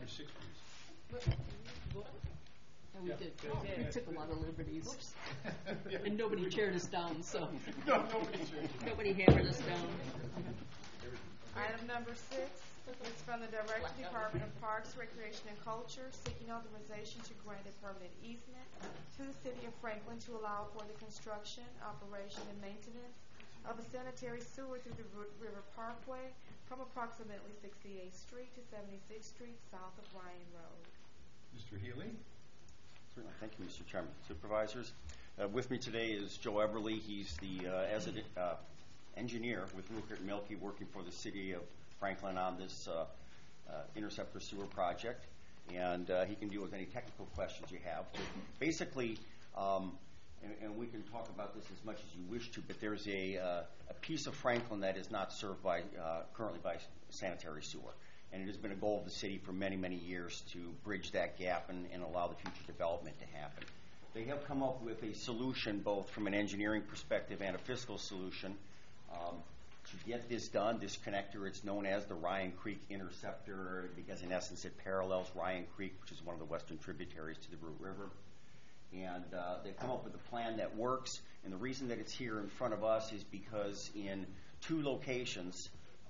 number 6, please. And we did. We took a lot of liberties. And nobody chaired us down, so. No, nobody chaired you. Nobody hammered us down. Item number 6 is from the Director, Department of Parks, Recreation, and Culture, seeking authorization to grant a permanent easement to the City of Franklin to allow for the construction, operation, and maintenance of a sanitary sewer through the Root River Parkway from approximately 68th Street to 76th Street south of Ryan Road. Mr. Healy? Certainly. Thank you, Mr. Chairman. Supervisors, with me today is Joe Everly. He's the engineer with Rupert Milky working for the City of Franklin on this interceptor sewer project, and he can deal with any technical questions you have. Basically, and we can talk about this as much as you wish to, but there's a piece of Franklin that is not served by currently by sanitary sewer. And it has been a goal of the city for many, many years to bridge that gap and allow the future development to happen. They have come up with a solution both from an engineering perspective and a fiscal solution to get this done. This connector, it's known as the Ryan Creek Interceptor because in essence it parallels Ryan Creek, which is one of the western tributaries to the Root River. And they've come up with a plan that works. And the reason that it's here in front of us is because in 2 locations,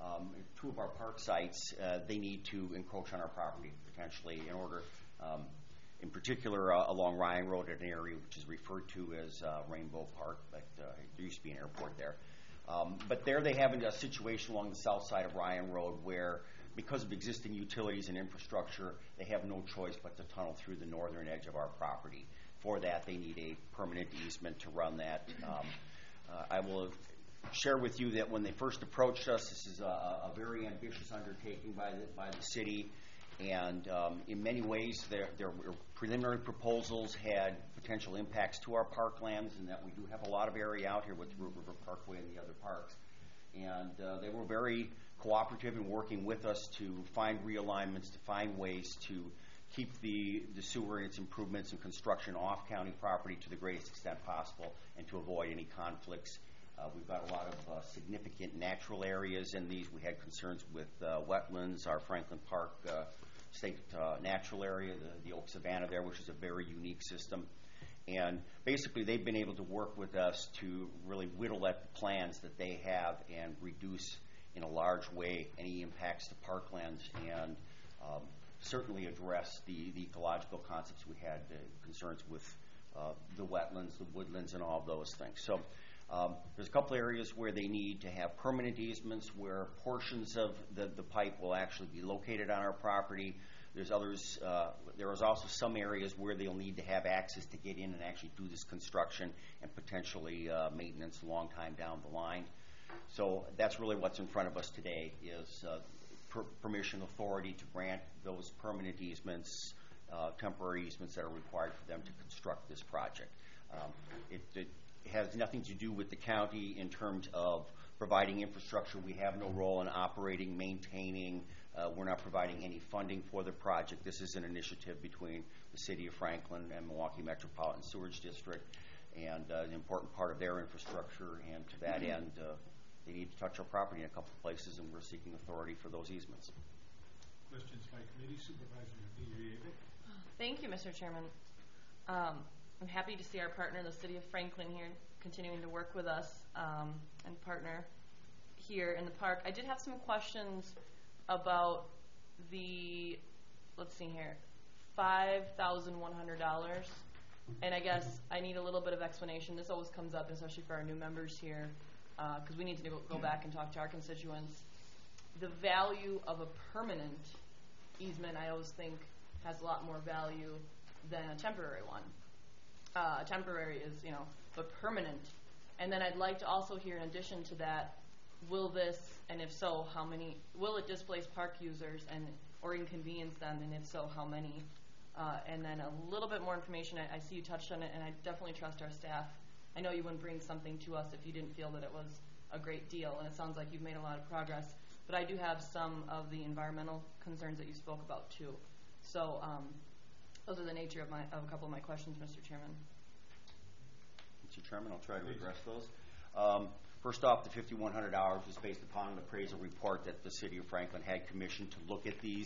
2 of our park sites, they need to encroach on our property potentially in order, in particular along Ryan Road at an area which is referred to as Rainbow Park, but there used to be an airport there. But there they have a situation along the south side of Ryan Road where, because of existing utilities and infrastructure, they have no choice but to tunnel through the northern edge of our property. For that, they need a permanent easement to run that. I will share with you that when they first approached us, this is a very ambitious undertaking by the city, and in many ways their preliminary proposals had potential impacts to our parklands, and that we do have a lot of area out here with the Root River Parkway and the other parks. And they were very cooperative in working with us to find realignments, to find ways to keep the sewer and its improvements and construction off county property to the greatest extent possible and to avoid any conflicts. We've got a lot of significant natural areas in these. We had concerns with wetlands, our Franklin Park State Natural Area, the Oak Savanna there, which is a very unique system. And basically they've been able to work with us to really whittle at the plans that they have and reduce in a large way any impacts to parklands and certainly address the ecological concepts we had, concerns with the wetlands, the woodlands, and all of those things. So there's a couple areas where they need to have permanent easements where portions of the pipe will actually be located on our property. There's others, there is also some areas where they'll need to have access to get in and actually do this construction and potentially maintenance a long time down the line. So that's really what's in front of us today is permission authority to grant those permanent easements, temporary easements that are required for them to construct this project. It has nothing to do with the county in terms of providing infrastructure. We have no role in operating, maintaining. We're not providing any funding for the project. This is an initiative between the City of Franklin and Milwaukee Metropolitan Sewerage District, and an important part of their infrastructure. And to that end, they need to touch our property in a couple of places, and we're seeking authority for those easements. Questions by committee. Supervisor Aguirre. Thank you, Mr. Chairman. I'm happy to see our partner, the City of Franklin, here continuing to work with us and partner here in the park. I did have some questions about the, let's see here, $5,100. And I guess I need a little bit of explanation. This always comes up, especially for our new members here, because we need to go back and talk to our constituents. The value of a permanent easement, I always think, has a lot more value than a temporary one. Temporary is, but permanent. And then I'd like to also hear, in addition to that, will this, and if so, how many, will it displace park users or inconvenience them, and if so, how many? And then a little bit more information. I see you touched on it, and I definitely trust our staff. I know you wouldn't bring something to us if you didn't feel that it was a great deal, and it sounds like you've made a lot of progress. But I do have some of the environmental concerns that you spoke about, too. So those are the nature of a couple of my questions, Mr. Chairman. Mr. Chairman, I'll try to address those. First off, the $5,100 was based upon an appraisal report that the City of Franklin had commissioned to look at these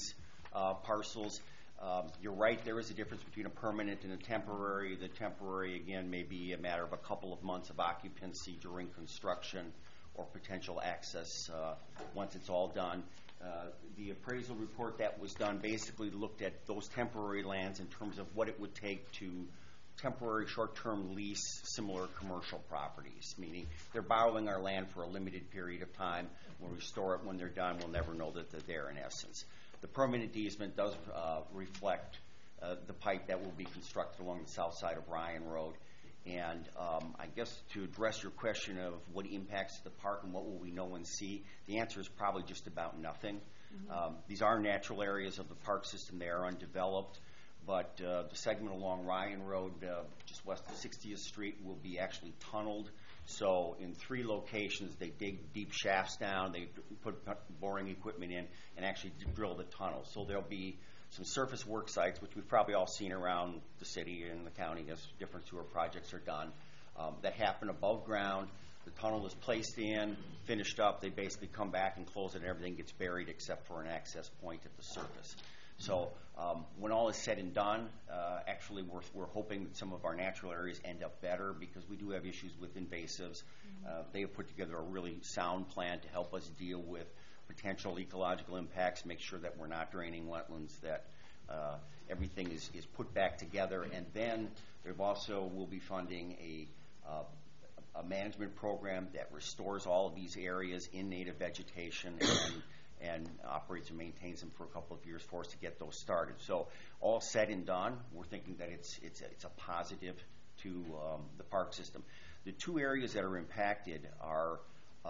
parcels. You're right, there is a difference between a permanent and a temporary. The temporary, again, may be a matter of a couple of months of occupancy during construction or potential access once it's all done. The appraisal report that was done basically looked at those temporary lands in terms of what it would take to temporary short-term lease similar commercial properties, meaning they're borrowing our land for a limited period of time. We'll restore it when they're done. We'll never know that they're there in essence. The permanent easement does reflect the pipe that will be constructed along the south side of Ryan Road. And I guess to address your question of what impacts the park and what will we know and see, the answer is probably just about nothing. These are natural areas of the park system. They are undeveloped. But the segment along Ryan Road, just west of 60th Street, will be actually tunneled. So in 3 locations, they dig deep shafts down, they put boring equipment in, and actually drill the tunnel. So there'll be some surface work sites, which we've probably all seen around the city and the county as different sewer projects are done, that happen above ground. The tunnel is placed in, finished up. They basically come back and close it, and everything gets buried except for an access point at the surface. So when all is said and done, actually we're hoping that some of our natural areas end up better because we do have issues with invasives. They have put together a really sound plan to help us deal with potential ecological impacts, make sure that we're not draining wetlands, that everything is put back together. And then there also will be funding a management program that restores all of these areas in native vegetation and operates and maintains them for a couple of years for us to get those started. So all said and done, we're thinking that it's a positive to the park system. The 2 areas that are impacted are,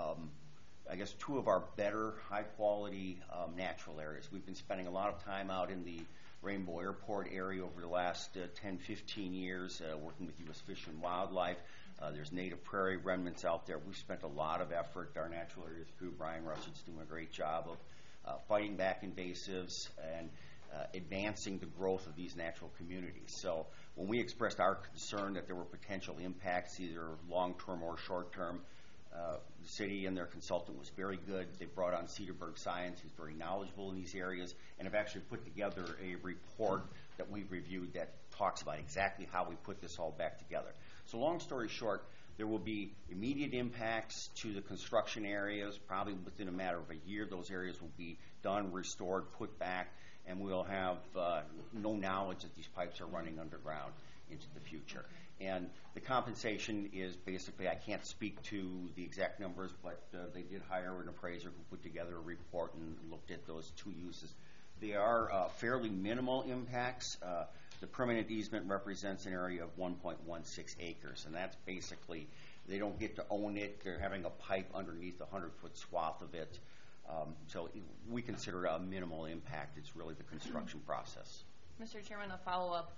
I guess, 2 of our better high-quality natural areas. We've been spending a lot of time out in the Rainbow Airport area over the last 10, 15 years working with U.S. Fish and Wildlife. There's native prairie remnants out there. We've spent a lot of effort. Our natural areas crew, Brian Rush's doing a great job of fighting back invasives and advancing the growth of these natural communities. So when we expressed our concern that there were potential impacts, either long-term or short-term, the city and their consultant was very good. They brought on Cedarburg Science, who's very knowledgeable in these areas, and have actually put together a report that we've reviewed that talks about exactly how we put this all back together. So long story short, there will be immediate impacts to the construction areas. Probably within a matter of a year, those areas will be done, restored, put back, and we'll have no knowledge that these pipes are running underground into the future. And the compensation is basically, I can't speak to the exact numbers, but they did hire an appraiser who put together a report and looked at those 2 uses. They are fairly minimal impacts. The permanent easement represents an area of 1.16 acres, and that's basically, they don't get to own it. They're having a pipe underneath a 100-foot swath of it. So we consider it a minimal impact. It's really the construction process. Mr. Chairman, a follow-up.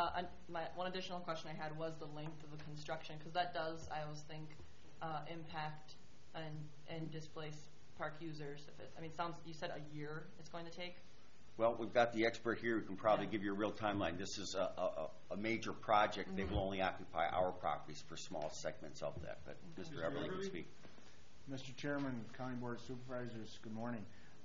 One additional question I had was the length of the construction, because that does, I always think, impact and displace park users. You said a year it's going to take? Well, we've got the expert here who can probably give you a real timeline. This is a major project. They will only occupy our properties for small segments of that. But Mr. Everly can speak. Mr. Chairman, County Board of Supervisors, good morning.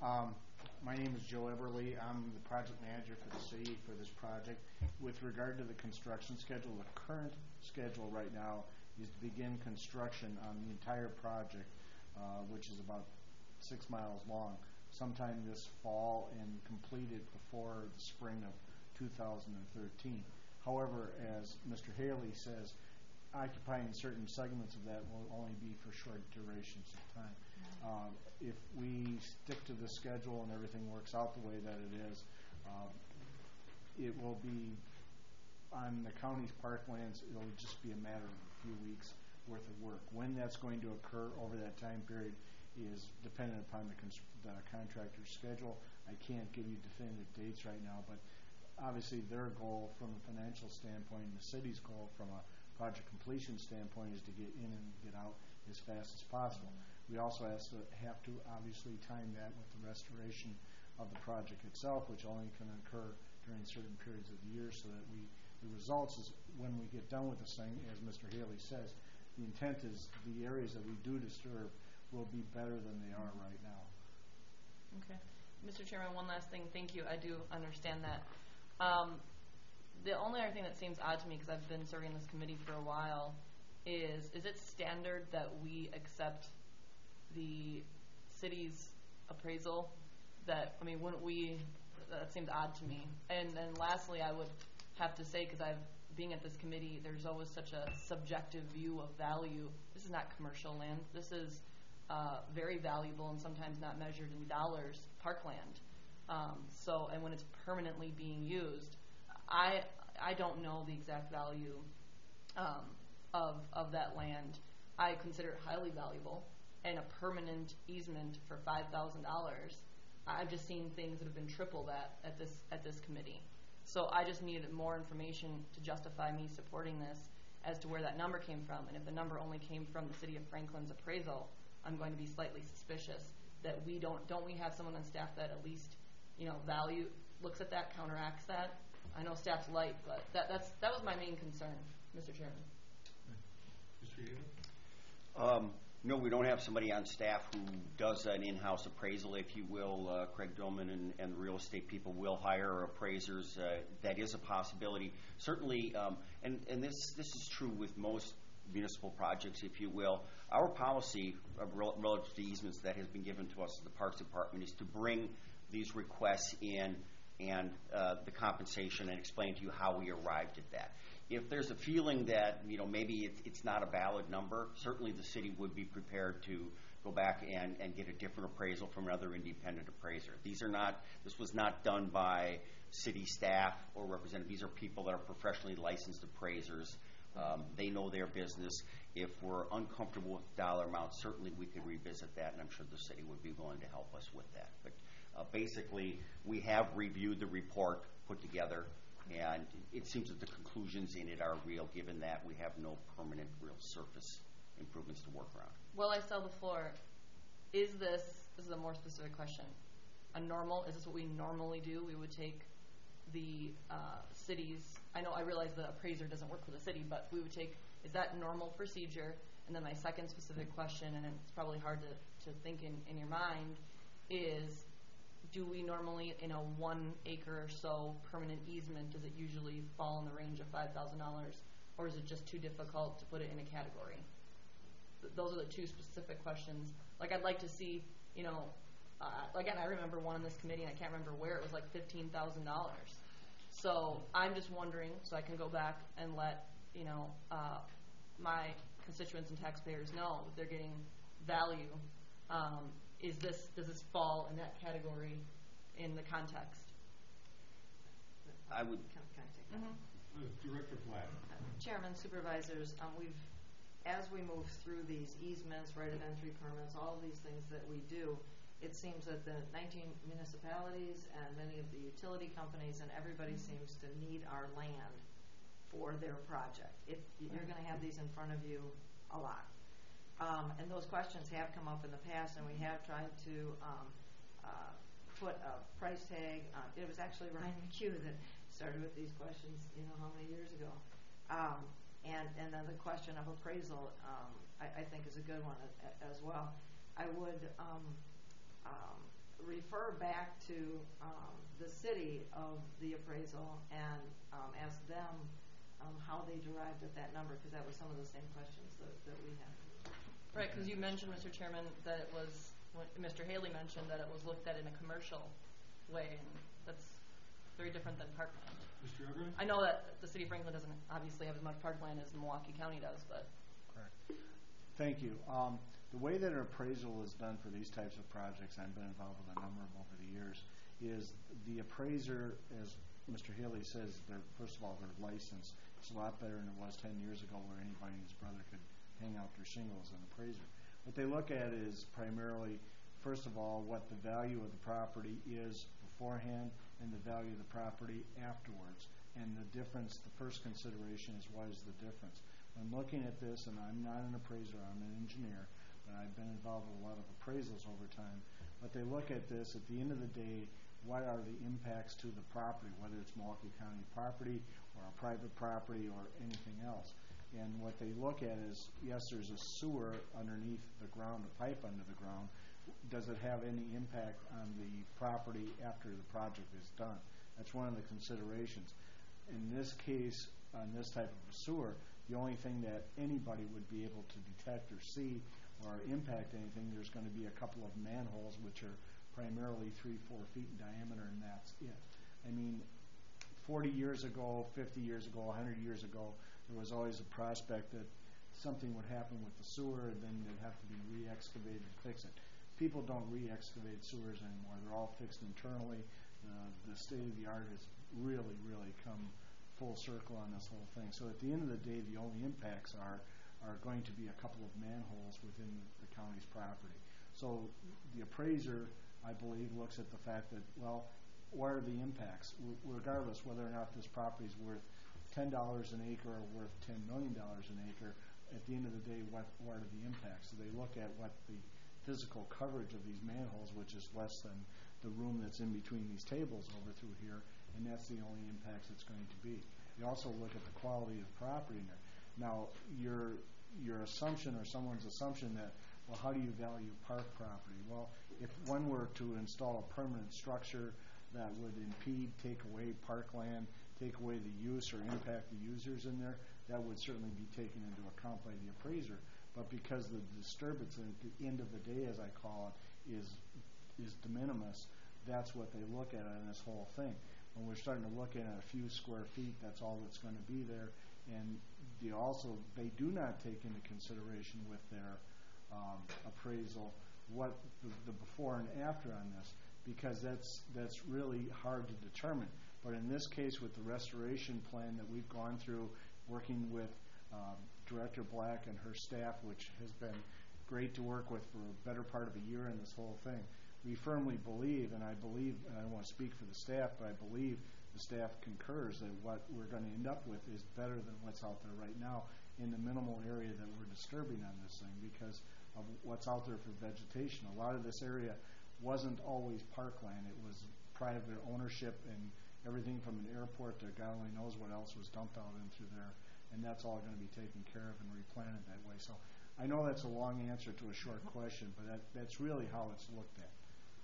My name is Joe Everly. I'm the project manager for the city for this project. With regard to the construction schedule, the current schedule right now is to begin construction on the entire project, which is about 6 miles long, sometime this fall and complete it before the spring of 2013. However, as Mr. Haley says, occupying certain segments of that will only be for short durations of time. If we stick to the schedule and everything works out the way that it is, it will be on the county's parklands. It'll just be a matter of a few weeks worth of work. When that's going to occur over that time period is dependent upon the contractor's schedule. I can't give you definitive dates right now, but obviously their goal from a financial standpoint and the city's goal from a project completion standpoint is to get in and get out as fast as possible. We also have to obviously time that with the restoration of the project itself, which only can occur during certain periods of the year, so that the results is when we get done with this thing, as Mr. Haley says, the intent is the areas that we do disturb will be better than they are right now. Okay. Mr. Chairman, one last thing. Thank you. I do understand that. The only other thing that seems odd to me, because I've been serving this committee for a while, is it standard that we accept the city's appraisal? Wouldn't we, that seems odd to me. And then lastly, I would have to say, because being at this committee, there's always such a subjective view of value. This is not commercial land. This is very valuable and sometimes not measured in dollars, parkland. And when it's permanently being used, I don't know the exact value of that land. I consider it highly valuable, and a permanent easement for $5,000. I've just seen things that have been triple that at this committee. So I just needed more information to justify me supporting this as to where that number came from. And if the number only came from the City of Franklin's appraisal, I'm going to be slightly suspicious that we don't we have someone on staff that at least, value, looks at that, counteracts that. I know staff's light, but that was my main concern, Mr. Chairman. Mr. Haley? No, we don't have somebody on staff who does an in-house appraisal, if you will. Craig Dillman and the real estate people will hire appraisers. That is a possibility. Certainly, and this is true with most municipal projects, if you will. Our policy relative to easements that has been given to us as the Parks Department is to bring these requests in and the compensation and explain to you how we arrived at that. If there's a feeling that maybe it's not a valid number, certainly the city would be prepared to go back and get a different appraisal from another independent appraiser. This was not done by city staff or representatives. These are people that are professionally licensed appraisers. They know their business. If we're uncomfortable with the dollar amount, certainly we could revisit that, and I'm sure the city would be willing to help us with that. But basically, we have reviewed the report put together, and it seems that the conclusions in it are real, given that we have no permanent real surface improvements to work around. While I sell the floor, this is a more specific question, is this what we normally do? We would take the city's, I realize the appraiser doesn't work for the city, but we would take, is that normal procedure? And then my second specific question, and it's probably hard to think in your mind, is do we normally, in a 1 acre or so permanent easement, does it usually fall in the range of $5,000, or is it just too difficult to put it in a category? Those are the two specific questions. I'd like to see, again, I remember one in this committee, and I can't remember where, it was like $15,000. So I'm just wondering, so I can go back and let, my constituents and taxpayers know that they're getting value. Does this fall in that category in the context? I would. Can I take that? Director Black. Chairman, supervisors, as we move through these easements, right of entry permits, all of these things that we do, it seems that the 19 municipalities and many of the utility companies and everybody seems to need our land for their project. You're going to have these in front of you a lot. And those questions have come up in the past, and we have tried to put a price tag. It was actually Ryan McHugh that started with these questions, how many years ago. And then the question of appraisal, I think, is a good one as well. I would refer back to the city of the appraisal and ask them how they derived at that number, because that was some of the same questions that we had. Right, because you mentioned, Mr. Chairman, that it was, Mr. Haley mentioned that it was looked at in a commercial way, and that's very different than parkland. Mr. Everett? I know that the city of Franklin doesn't obviously have as much parkland as Milwaukee County does, but. Correct. Thank you. The way that an appraisal is done for these types of projects, I've been involved with a number of them over the years, is the appraiser, as Mr. Haley says, first of all, they're licensed. It's a lot better than it was 10 years ago where anybody and his brother could hang out their shingle as an appraiser. What they look at is primarily, first of all, what the value of the property is beforehand and the value of the property afterwards. And the difference, the first consideration is what is the difference. When looking at this, and I'm not an appraiser, I'm an engineer, but I've been involved with a lot of appraisals over time, but they look at this, at the end of the day, what are the impacts to the property, whether it's Milwaukee County property or a private property or anything else. And what they look at is, yes, there's a sewer underneath the ground, a pipe under the ground, does it have any impact on the property after the project is done? That's one of the considerations. In this case, on this type of a sewer, the only thing that anybody would be able to detect or see or impact anything, there's going to be a couple of manholes which are primarily 3-4 feet in diameter, and that's it. I mean, 40 years ago, 50 years ago, 100 years ago, there was always a prospect that something would happen with the sewer and then they'd have to be re-excavated to fix it. People don't re-excavate sewers anymore. They're all fixed internally. The state of the art has really, really come full circle on this whole thing. So at the end of the day, the only impacts are going to be a couple of manholes within the county's property. So the appraiser, I believe, looks at the fact that, well, what are the impacts? Regardless whether or not this property is worth $10 an acre or worth $10 million an acre, at the end of the day, what are the impacts? So they look at what the physical coverage of these manholes, which is less than the room that's in between these tables over through here, and that's the only impacts it's going to be. They also look at the quality of the property in there. Now, your assumption or someone's assumption that, well, how do you value park property? Well, if one were to install a permanent structure that would impede, take away parkland, take away the use or impact the users in there, that would certainly be taken into account by the appraiser. But because the disturbance at the end of the day, as I call it, is de minimis, that's what they look at in this whole thing. When we're starting to look at a few square feet, that's all that's going to be there. And they do not take into consideration with their appraisal what the before and after on this, because that's really hard to determine. But in this case, with the restoration plan that we've gone through, working with Director Black and her staff, which has been great to work with for a better part of a year in this whole thing, we firmly believe, and I don't want to speak for the staff, but I believe the staff concurs that what we're going to end up with is better than what's out there right now in the minimal area that we're disturbing on this thing because of what's out there for vegetation. A lot of this area wasn't always parkland. It was private ownership, and everything from an airport to God only knows what else was dumped out into there, and that's all going to be taken care of and replanted that way. So I know that's a long answer to a short question, but that's really how it's looked at.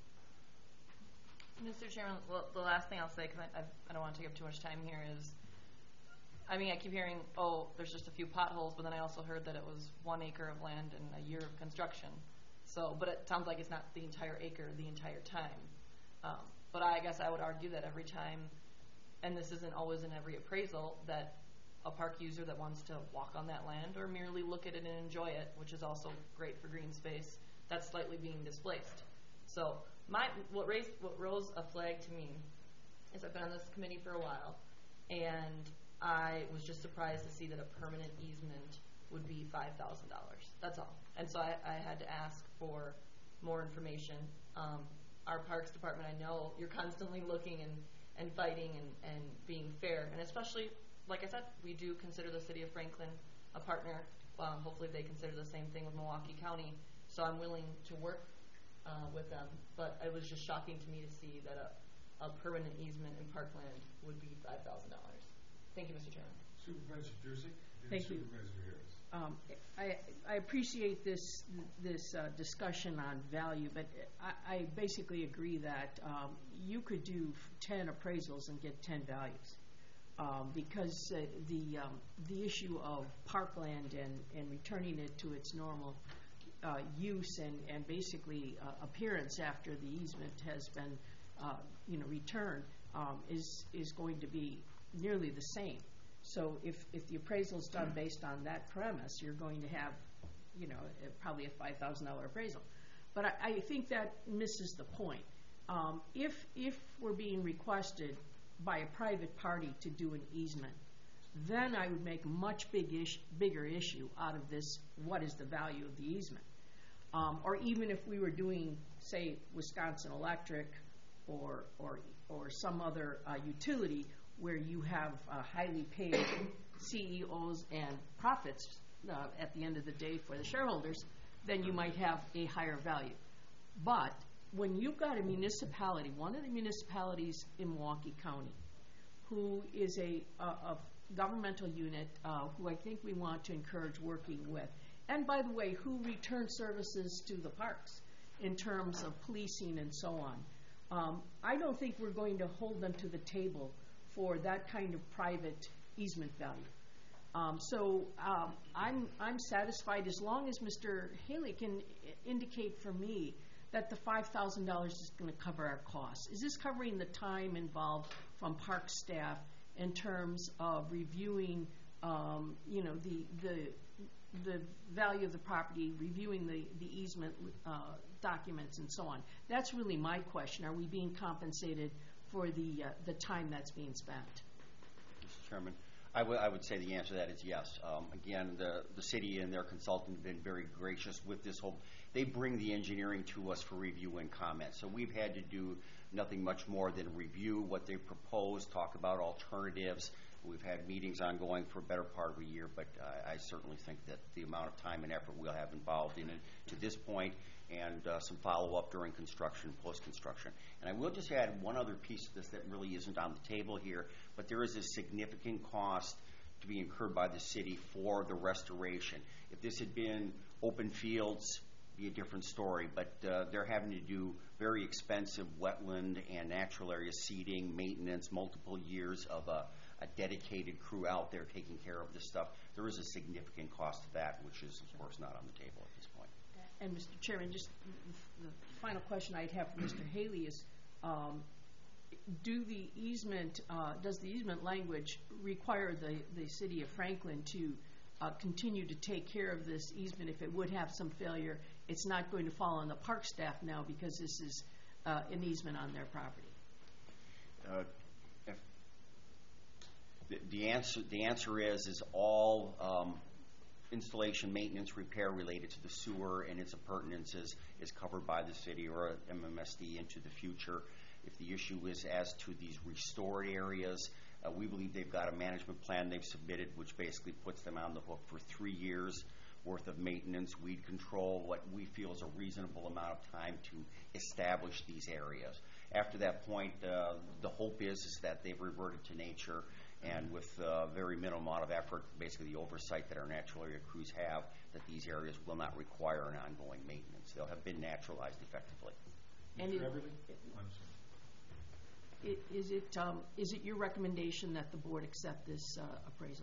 Mr. Chairman, well, the last thing I'll say, because I don't want to take up too much time here, is, I mean, I keep hearing, oh, there's just a few potholes, but then I also heard that it was 1 acre of land and a year of construction. So, but it sounds like it's not the entire acre the entire time. But I guess I would argue that every time, and this isn't always in every appraisal, that a park user that wants to walk on that land or merely look at it and enjoy it, which is also great for green space, that's slightly being displaced. So what rose a flag to me is I've been on this committee for a while, and I was just surprised to see that a permanent easement would be $5,000. That's all. And so I had to ask for more information. Our Parks Department, I know you're constantly looking and fighting and being fair, and especially, like I said, we do consider the City of Franklin a partner. Hopefully they consider the same thing with Milwaukee County, so I'm willing to work with them, but it was just shocking to me to see that a permanent easement in parkland would be $5,000. Thank you, Mr. Chairman. Supervisor Jersey? Thank you. Supervisor Harris. I appreciate this discussion on value, but I basically agree that you could do 10 appraisals and get 10 values because the issue of parkland and returning it to its normal use and basically appearance after the easement has been returned is going to be nearly the same. So if the appraisal is done based on that premise, you're going to have probably a $5,000 appraisal. But I think that misses the point. If we're being requested by a private party to do an easement, then I would make a much bigger issue out of this, what is the value of the easement? Or even if we were doing, say, Wisconsin Electric or some other utility where you have highly paid CEOs and profits at the end of the day for the shareholders, then you might have a higher value. But when you've got a municipality, one of the municipalities in Milwaukee County, who is a governmental unit who I think we want to encourage working with, and by the way, who return services to the parks. in terms of policing and so on. I don't think we're going to hold them to the table for that kind of private easement value. So I'm satisfied as long as Mr. Haley can indicate for me that the $5,000 is going to cover our costs. Is this covering the time involved from park staff in terms of reviewing, the value of the property, reviewing the easement documents and so on? That's really my question. Are we being compensated for the time that's being spent? Mr. Chairman, I would say the answer to that is yes. Again, the city and their consultant have been very gracious with this whole. They bring the engineering to us for review and comment. So we've had to do nothing much more than review what they proposed, talk about alternatives. We've had meetings ongoing for a better part of a year, but I certainly think that the amount of time and effort we'll have involved in it to this point, and some follow-up during construction, post-construction. And I will just add one other piece of this that really isn't on the table here, but there is a significant cost to be incurred by the city for the restoration. If this had been open fields, be a different story, but they're having to do very expensive wetland and natural area seeding, maintenance, multiple years of a dedicated crew out there taking care of this stuff. There is a significant cost to that, which is, of course, not on the table at this point. And Mr. Chairman, just the final question I'd have for Mr. Haley is, does the easement language require the city of Franklin to continue to take care of this easement if it would have some failure? It's not going to fall on the park staff now because this is an easement on their property. The answer is all installation, maintenance, repair related to the sewer and its appurtenances is covered by the city or MMSD into the future. If the issue is as to these restored areas, we believe they've got a management plan they've submitted, which basically puts them on the hook for 3 years worth of maintenance, weed control, what we feel is a reasonable amount of time to establish these areas. After that point, the hope is that they've reverted to nature, and with very minimal amount of effort, basically the oversight that our natural area crews have, that these areas will not require an ongoing maintenance. They'll have been naturalized effectively. And Mr. Everly? I'm sorry. Is it your recommendation that the board accept this appraisal?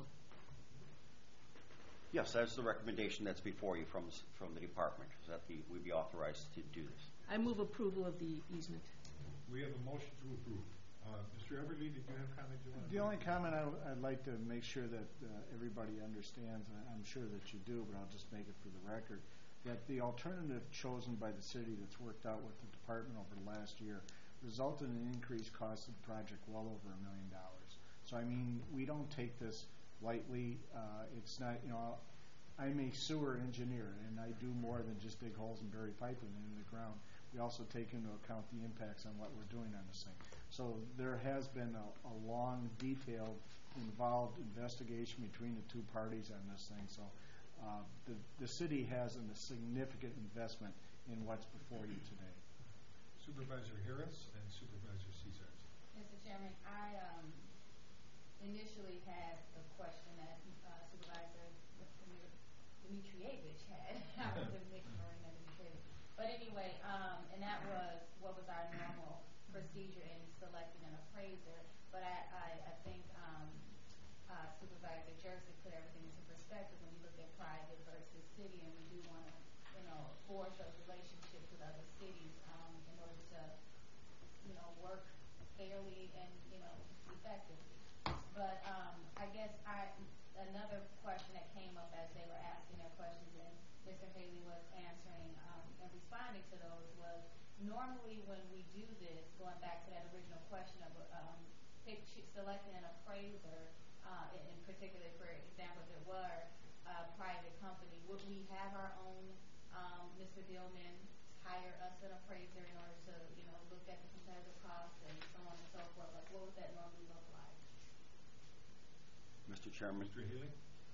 Yes, that's the recommendation that's before you from the department, is that we be authorized to do this. I move approval of the easement. We have a motion to approve. Mr. Everly, did you have comments you want to make? The only comment I'd like to make sure that everybody understands, and I'm sure that you do, but I'll just make it for the record, that the alternative chosen by the city that's worked out with the department over the last year resulted in an increased cost of the project well over $1 million. So, I mean, we don't take this lightly. It's not, I'm a sewer engineer, and I do more than just dig holes and bury piping in the ground. We also take into account the impacts on what we're doing on this thing. So there has been a long, detailed, involved investigation between the two parties on this thing. So the city has a significant investment in what's before you today. Supervisor Harris and Supervisor Cesars. Mr. Chairman, I initially had a question that Supervisor Dimitrievich had. I was mixing Marina Dimitrievich. But anyway, and that was what was our normal procedure in selecting an appraiser. But I think Supervisor Jersey put everything into perspective when you look at private versus city, and we do want to, forge those relationships with other cities in order to, work fairly and, effectively. But I guess another question that came up as they were asking their questions and Mr. Haley was answering and responding to those was, normally when we do this, going back to that original question of selecting an appraiser, in particular, for example, if it were a private company, would we have our own Mr. Dillman hire us an appraiser in order to, look at the competitive costs and so on and so forth? Like, what would that normally look like? Mr. Chairman. Mr. Haley?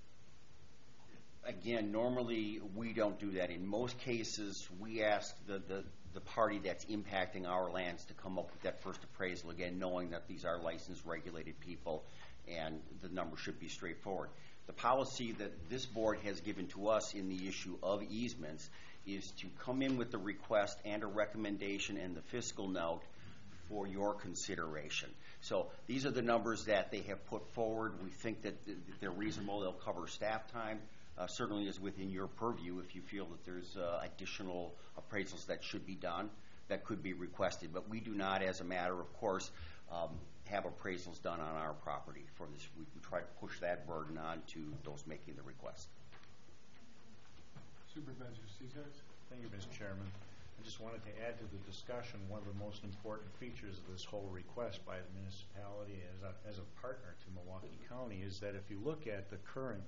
Again, normally we don't do that. In most cases, we ask the party that's impacting our lands to come up with that first appraisal, again, knowing that these are licensed, regulated people, and the number should be straightforward. The policy that this board has given to us in the issue of easements is to come in with the request and a recommendation and the fiscal note for your consideration. So these are the numbers that they have put forward. We think that they're reasonable. They'll cover staff time. Certainly is within your purview if you feel that there's additional appraisals that should be done that could be requested. But we do not, as a matter of course, have appraisals done on our property for this. We try to push that burden on to those making the request. Supervisor Cesars? Thank you, Mr. Chairman. I just wanted to add to the discussion one of the most important features of this whole request by the municipality as a partner to Milwaukee County is that if you look at the current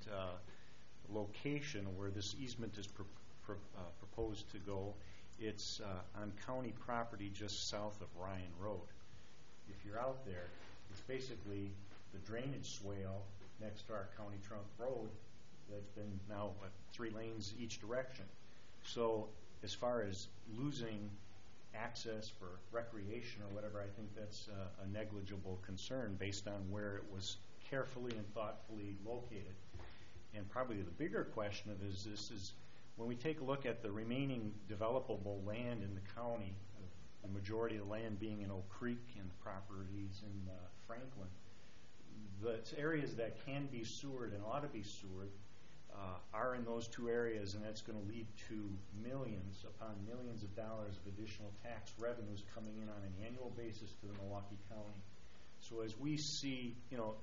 location where this easement is proposed to go, it's on county property just south of Ryan Road. If you're out there, it's basically the drainage swale next to our county trunk road that's been now 3 lanes each direction. So as far as losing access for recreation or whatever, I think that's a negligible concern based on where it was carefully and thoughtfully located. And probably the bigger question of is when we take a look at the remaining developable land in the county, the majority of the land being in Oak Creek and the properties in Franklin, the areas that can be sewered and ought to be sewered are in those 2 areas, and that's going to lead to millions upon millions of dollars of additional tax revenues coming in on an annual basis to the Milwaukee County. So as we see,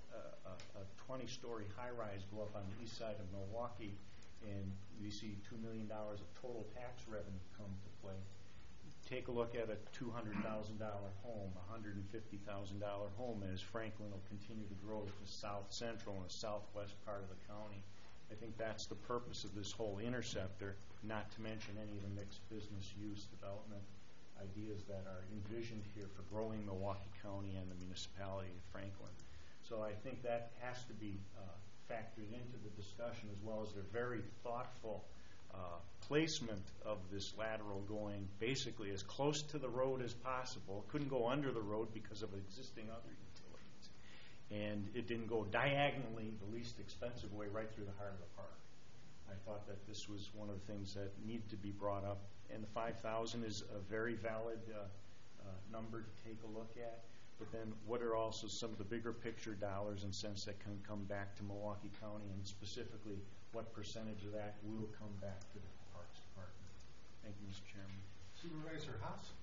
a 20-story high-rise go up on the east side of Milwaukee, and we see $2 million of total tax revenue come to play, take a look at a $200,000 home, a $150,000 home, as Franklin will continue to grow to the south central and the southwest part of the county. I think that's the purpose of this whole interceptor, not to mention any of the mixed business use development ideas that are envisioned here for growing Milwaukee County and the municipality of Franklin. So I think that has to be factored into the discussion, as well as their very thoughtful placement of this lateral going basically as close to the road as possible. Couldn't go under the road because of existing other utilities. And it didn't go diagonally, the least expensive way, right through the heart of the park. I thought that this was one of the things that needed to be brought up. And the $5,000 is a very valid number to take a look at. But then what are also some of the bigger picture dollars and cents that can come back to Milwaukee County, and specifically what percentage of that will come back to the Parks Department? Thank you, Mr. Chairman. Supervisor Haas?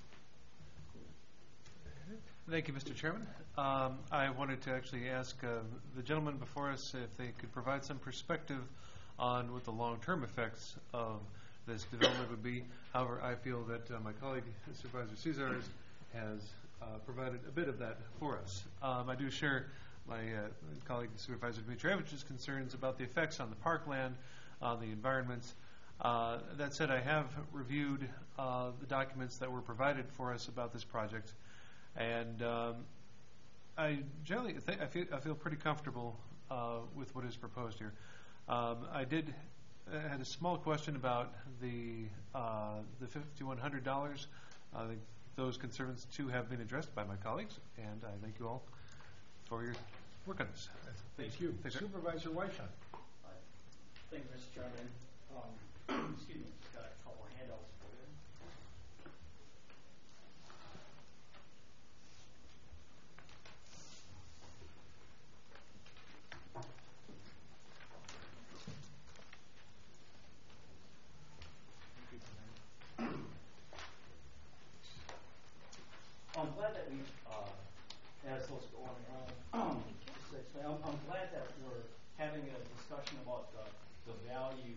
Thank you, Mr. Chairman. I wanted to actually ask the gentleman before us if they could provide some perspective on what the long-term effects of this development would be. However, I feel that my colleague, Supervisor Cesars, has provided a bit of that for us. I do share my colleague, Supervisor Dmitriewicz's concerns about the effects on the parkland, on the environments. That said, I have reviewed the documents that were provided for us about this project, and I generally I feel pretty comfortable with what is proposed here. I had a small question about the $5,100. I think those concerns too have been addressed by my colleagues, and I thank you all for your work on this. Thank you. Supervisor Weishaupt. Thank you, Mr. Chairman. Excuse me, just got a couple of handouts for you. I'm glad that we, as those go on, I'm glad that we're having a discussion about the value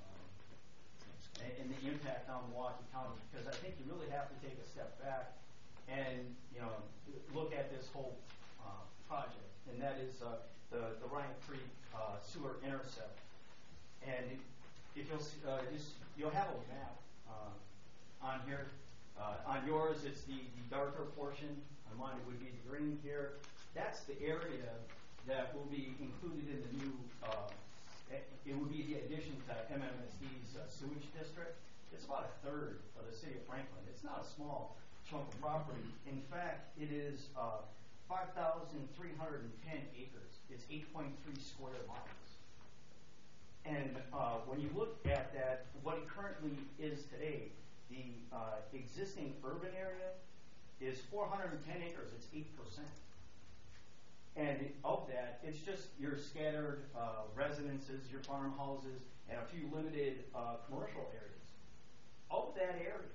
and the impact on Milwaukee County, because I think you really have to take a step back and look at this whole project, and that is the Ryan Creek sewer intercept. And if you'll have a map on here. On yours, it's the darker portion. On mine, it would be the green here. That's the area that will be included in the new, it would be the addition to MMSD's sewage district. It's about a third of the city of Franklin. It's not a small chunk of property. In fact, it is 5,310 acres. It's 8.3 square miles. And when you look at that, what it currently is today, the existing urban area is 410 acres. It's 8%. And of that, it's just your scattered residences, your farmhouses, and a few limited commercial areas. Of that area,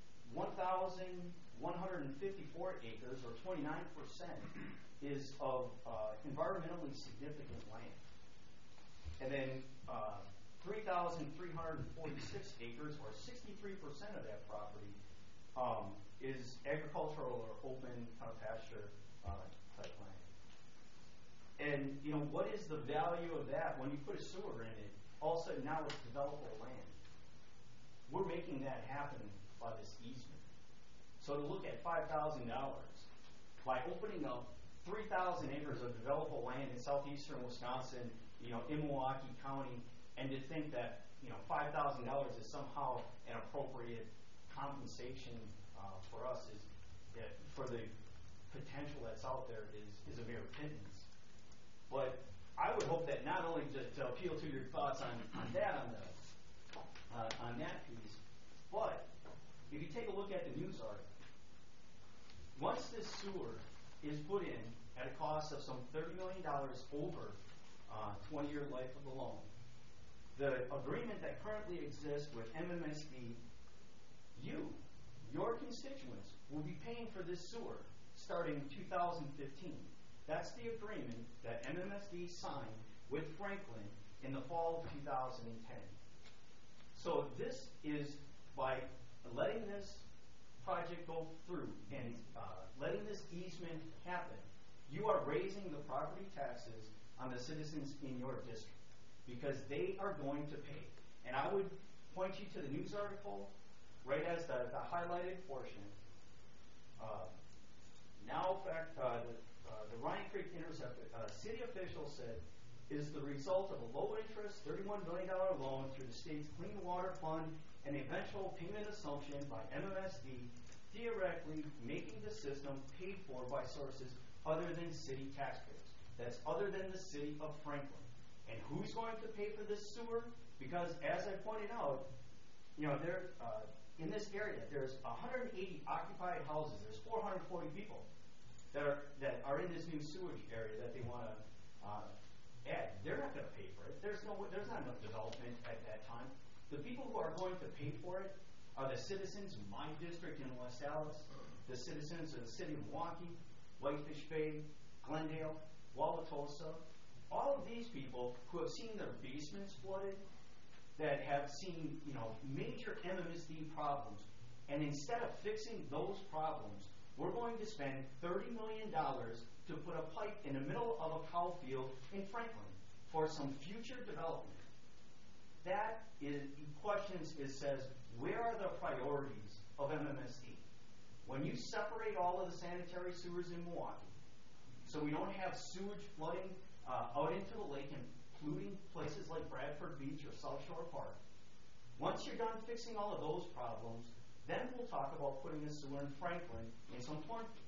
1,154 acres, or 29%, is of environmentally significant land. And then 3,346 acres, or 63% of that property, is agricultural or open pasture type land. And what is the value of that when you put a sewer in it? All of a sudden now it's developable land. We're making that happen by this easement. So to look at $5,000 by opening up 3,000 acres of developable land in southeastern Wisconsin, in Milwaukee County, and to think that $5,000 is somehow an appropriate compensation for us for the potential that's out there is a mere pittance. But I would hope that not only to appeal to your thoughts on that piece, but if you take a look at the news article, once this sewer is put in at a cost of some $30 million over 20-year life of the loan, the agreement that currently exists with MMSD, your constituents, will be paying for this sewer starting 2015. That's the agreement that MMSD signed with Franklin in the fall of 2010. So this is by letting this project go through and letting this easement happen, you are raising the property taxes on the citizens in your district because they are going to pay. And I would point you to the news article right as the highlighted portion. The Ryan Creek intercept, city officials said, is the result of a low-interest $31 million loan through the state's Clean Water Fund and the eventual payment assumption by MMSD, theoretically making the system paid for by sources other than city taxpayers. That's other than the city of Franklin. And who's going to pay for this sewer? Because as I pointed out, in this area, there's 180 occupied houses. There's 440 people that are in this new sewage area that they want to add. They're not going to pay for it. There's not enough development at that time. The people who are going to pay for it are the citizens of my district in West Allis, the citizens of the city of Milwaukee, Whitefish Bay, Glendale, Wauwatosa. All of these people who have seen their basements flooded, that have seen major MMSD problems, and instead of fixing those problems, we're going to spend $30 million to put a pipe in the middle of a cow field in Franklin for some future development. That is questions. It says, where are the priorities of MMSD? When you separate all of the sanitary sewers in Milwaukee, so we don't have sewage flooding out into the lake and polluting places like Bradford Beach or South Shore Park, once you're done fixing all of those problems, then we'll talk about putting a sewer in Franklin in some cornfield.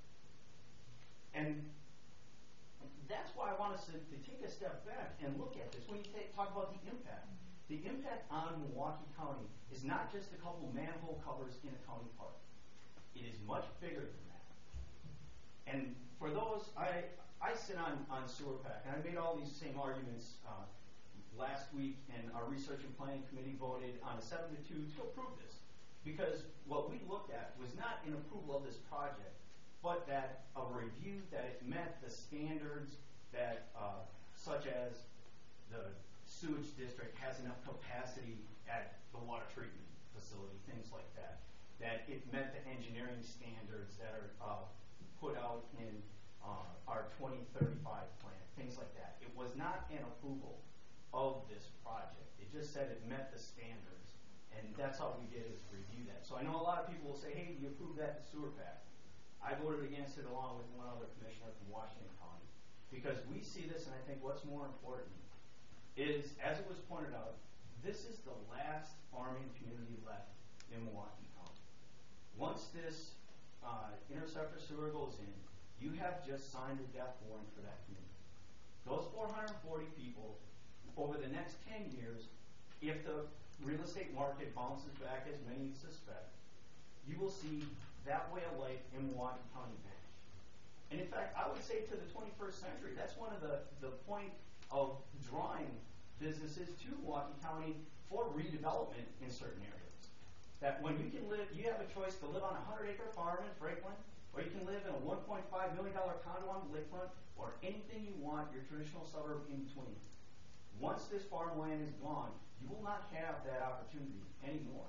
And that's why I want us to take a step back and look at this when you talk about the impact. The impact on Milwaukee County is not just a couple manhole covers in a county park. It is much bigger than that. And for those, I sit on Sewer PAC, and I made all these same arguments last week, and our Research and Planning Committee voted on a 7-2 to approve this. Because what we looked at was not an approval of this project, but that a review that it met the standards that, such as the sewage district has enough capacity at the water treatment facility, things like that. That it met the engineering standards that are put out in our 2035 plan, things like that. It was not an approval of this project. It just said it met the standards, and that's all we did is review that. So I know a lot of people will say, hey, do you approve that in Sewer PAC? I voted against it along with one other commissioner from Washington County because we see this, and I think what's more important is, as it was pointed out, this is the last farming community left in Milwaukee County. Once this interceptor sewer goes in, you have just signed a death warrant for that community. Those 440 people over the next 10 years, if the real estate market bounces back as many suspect, you will see that way of life in Milwaukee County vanish. And in fact, I would say to the 21st century, that's one of the point of drawing businesses to Milwaukee County for redevelopment in certain areas. That when you can live, you have a choice to live on a 100-acre farm in Franklin, or you can live in a $1.5 million condo on the lakefront, or anything you want, your traditional suburb in between. Once this farmland is gone, you will not have that opportunity anymore.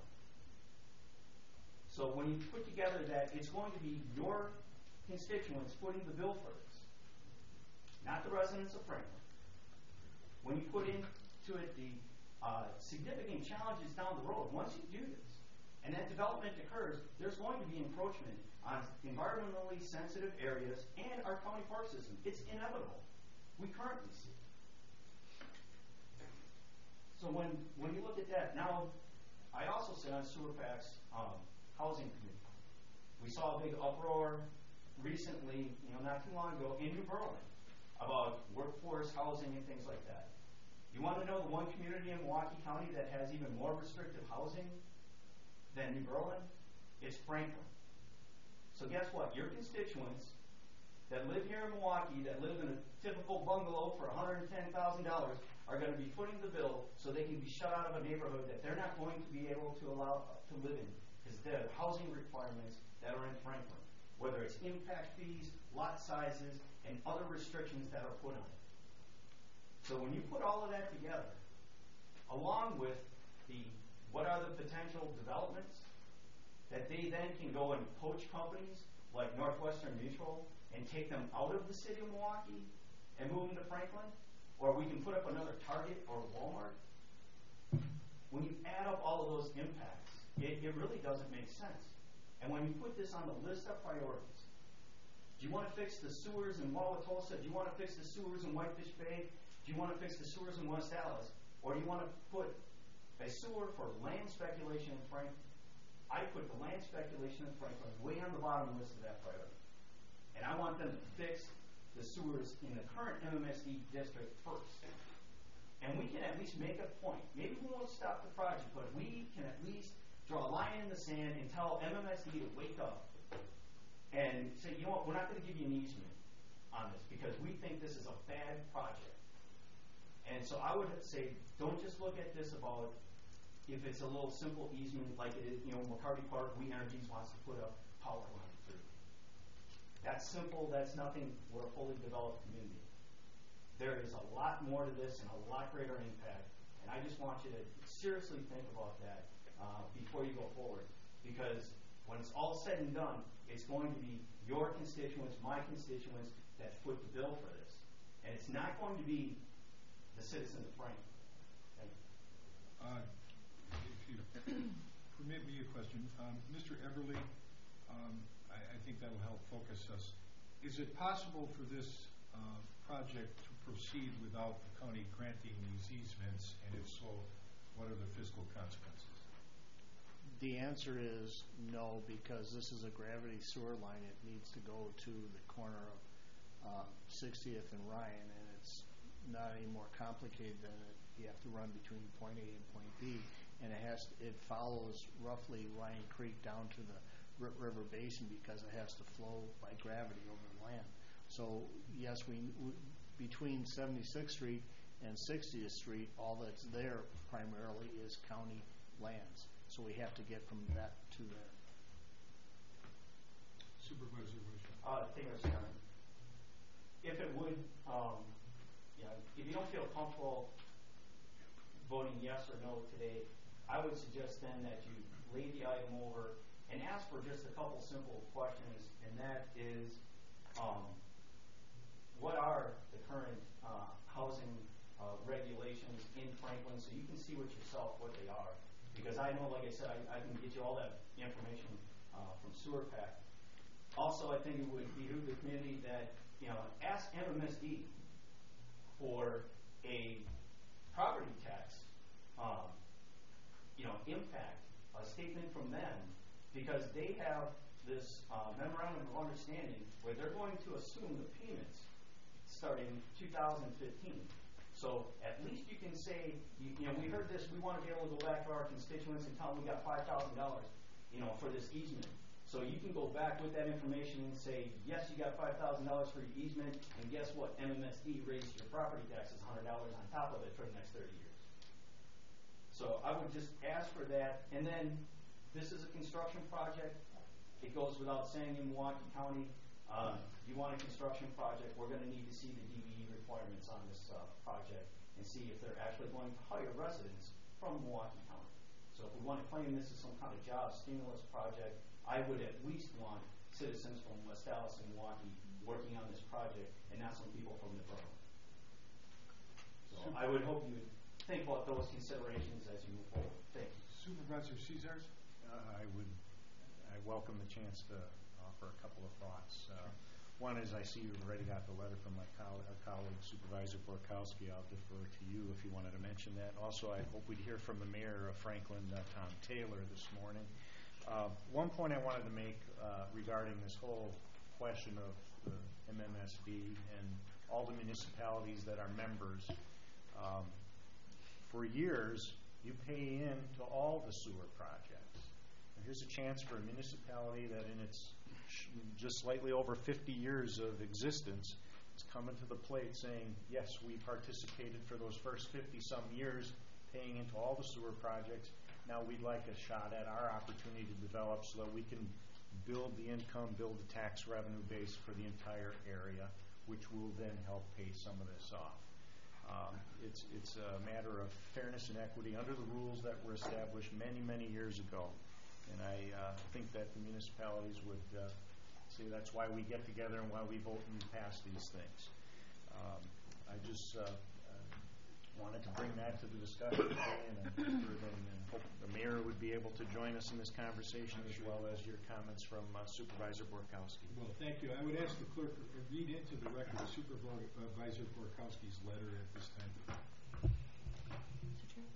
So when you put together that it's going to be your constituents footing the bill for this, not the residents of Franklin. When you put into it the significant challenges down the road, once you do this, and that development occurs, there's going to be encroachment on environmentally sensitive areas and our county park system. It's inevitable. We currently see it. So when you look at that, now, I also sit on Sewer PAC's housing committee. We saw a big uproar recently, not too long ago, in New Berlin about workforce housing and things like that. You want to know the one community in Milwaukee County that has even more restrictive housing than New Berlin? It's Franklin. So guess what? Your constituents that live here in Milwaukee, that live in a typical bungalow for $110,000, are going to be footing the bill so they can be shut out of a neighborhood that they're not going to be able to allow to live in because there are housing requirements that are in Franklin, whether it's impact fees, lot sizes, and other restrictions that are put on it. So when you put all of that together, along with what are the potential developments, that they then can go and poach companies like Northwestern Mutual and take them out of the city of Milwaukee and move them to Franklin, or we can put up another Target or Walmart. When you add up all of those impacts, it really doesn't make sense. And when you put this on the list of priorities, do you want to fix the sewers in Wauwatosa? Do you want to fix the sewers in Whitefish Bay? Do you want to fix the sewers in West Allis? Or do you want to put a sewer for land speculation in Franklin? I put the land speculation in Franklin way on the bottom list of that priority. And I want them to fix the sewers in the current MMSD district first. And we can at least make a point. Maybe we won't stop the project, but we can at least draw a line in the sand and tell MMSD to wake up and say, you know what, we're not going to give you an easement on this because we think this is a bad project. And so I would say, don't just look at this about if it's a little simple easement like it is, McCarty Park, We Energies wants to put a power line through. That's simple, that's nothing, we're a fully developed community. There is a lot more to this and a lot greater impact, and I just want you to seriously think about that before you go forward. Because when it's all said and done, it's going to be your constituents, my constituents, that foot the bill for this. And it's not going to be the citizens of Franklin. Thank you. If you permit me a question. Mr. Everly, I think that'll help focus us. Is it possible for this project to proceed without the county granting these easements? And if so, what are the fiscal consequences? The answer is no, because this is a gravity sewer line. It needs to go to the corner of 60th and Ryan, and it's not any more complicated than you have to run between point A and point B, and it follows roughly Ryan Creek down to the River Basin because it has to flow by gravity over the land. So yes, we between 76th Street and 60th Street, all that's there primarily is county lands. So we have to get from that to there. Supervisor Wisher. Thank you, Mr. Chairman. If it would, if you don't feel comfortable voting yes or no today, I would suggest then that you lay the item over and ask for just a couple simple questions, and that is, what are the current housing regulations in Franklin, so you can see with yourself what they are. Because I know, like I said, I can get you all that information from Sewer PAC. Also, I think it would behoove the community that, ask MMSD for a property tax, impact, a statement from them, because they have this memorandum of understanding where they're going to assume the payments starting 2015. So at least you can say, you know, we heard this, we want to be able to go back to our constituents and tell them we got $5,000, you know, for this easement. So you can go back with that information and say, yes, you got $5,000 for your easement, and guess what? MMSD raised your property taxes $100 on top of it for the next 30 years. So I would just ask for that. And then this is a construction project. It goes without saying in Milwaukee County, you want a construction project, we're going to need to see the DBE requirements on this project and see if they're actually going to hire residents from Milwaukee County. So if we want to claim this as some kind of job stimulus project, I would at least want citizens from West Dallas and Milwaukee working on this project and not some people from the borough. So I would hope you would think about those considerations as you move forward. Thank you. Supervisor Cesars? I welcome the chance to offer a couple of thoughts. One is I see you've already got the letter from my colleague Supervisor Borkowski. I'll defer to you if you wanted to mention that. Also, I hope we'd hear from the mayor of Franklin, Tom Taylor, this morning. One point I wanted to make regarding this whole question of the MMSD and all the municipalities that are members. For years, you pay in to all the sewer projects. And here's a chance for a municipality that in its just slightly over 50 years of existence is coming to the plate saying, yes, we participated for those first 50-some years paying into all the sewer projects. Now we'd like a shot at our opportunity to develop so that we can build the income, build the tax revenue base for the entire area, which will then help pay some of this off. It's a matter of fairness and equity under the rules that were established many, many years ago. And I think that the municipalities would say that's why we get together and why we vote and pass these things. I just wanted to bring that to the discussion today, and hope the mayor would be able to join us in this conversation as well as your comments from Supervisor Borkowski. Well, thank you. I would ask the clerk to read into the record Supervisor Borkowski's letter at this time. Mr. Chair?